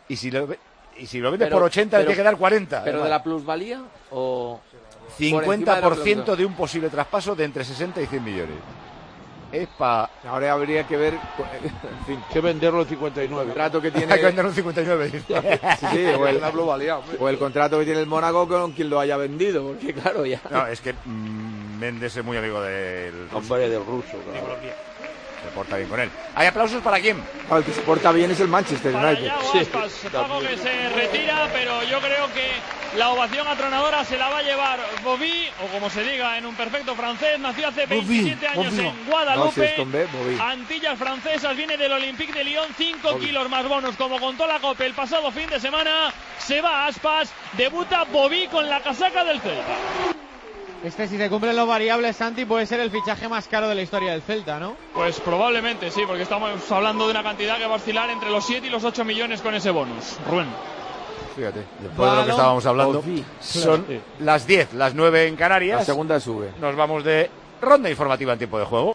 Y si lo vendes por 80, le tiene que dar 40. ¿Pero además. de la plusvalía o...? 50% de un posible traspaso de entre 60 y 100 millones. Ahora habría que ver, en fin, que venderlo en 59. El contrato que tiene... Hay que venderlo en 59. Sí, o el contrato que tiene el Mónaco con quien lo haya vendido, porque claro, ya... No, es que Méndez es muy amigo del ruso. Hombre, del ruso, claro. Se porta bien con él. ¿Hay aplausos para quién? El que se porta bien es el Manchester United. Paco que se retira, pero yo creo que la ovación atronadora se la va a llevar Bobby, o como se diga en un perfecto francés. Nació hace 27 años en Guadalupe, Antillas Francesas, viene del Olympique de Lyon, 5 kilos más bonus, como contó la COPE el pasado fin de semana. Se va a Aspas, debuta Bobby con la casaca del Celta. Si se cumplen los variables, Santi, puede ser el fichaje más caro de la historia del Celta, ¿no? Pues probablemente sí, porque estamos hablando de una cantidad que va a oscilar entre los 7 y los 8 millones con ese bonus. Rubén. Fíjate, después de lo que estábamos hablando, son las 10, las 9 en Canarias. La segunda sube. Nos vamos de ronda informativa en tiempo de juego.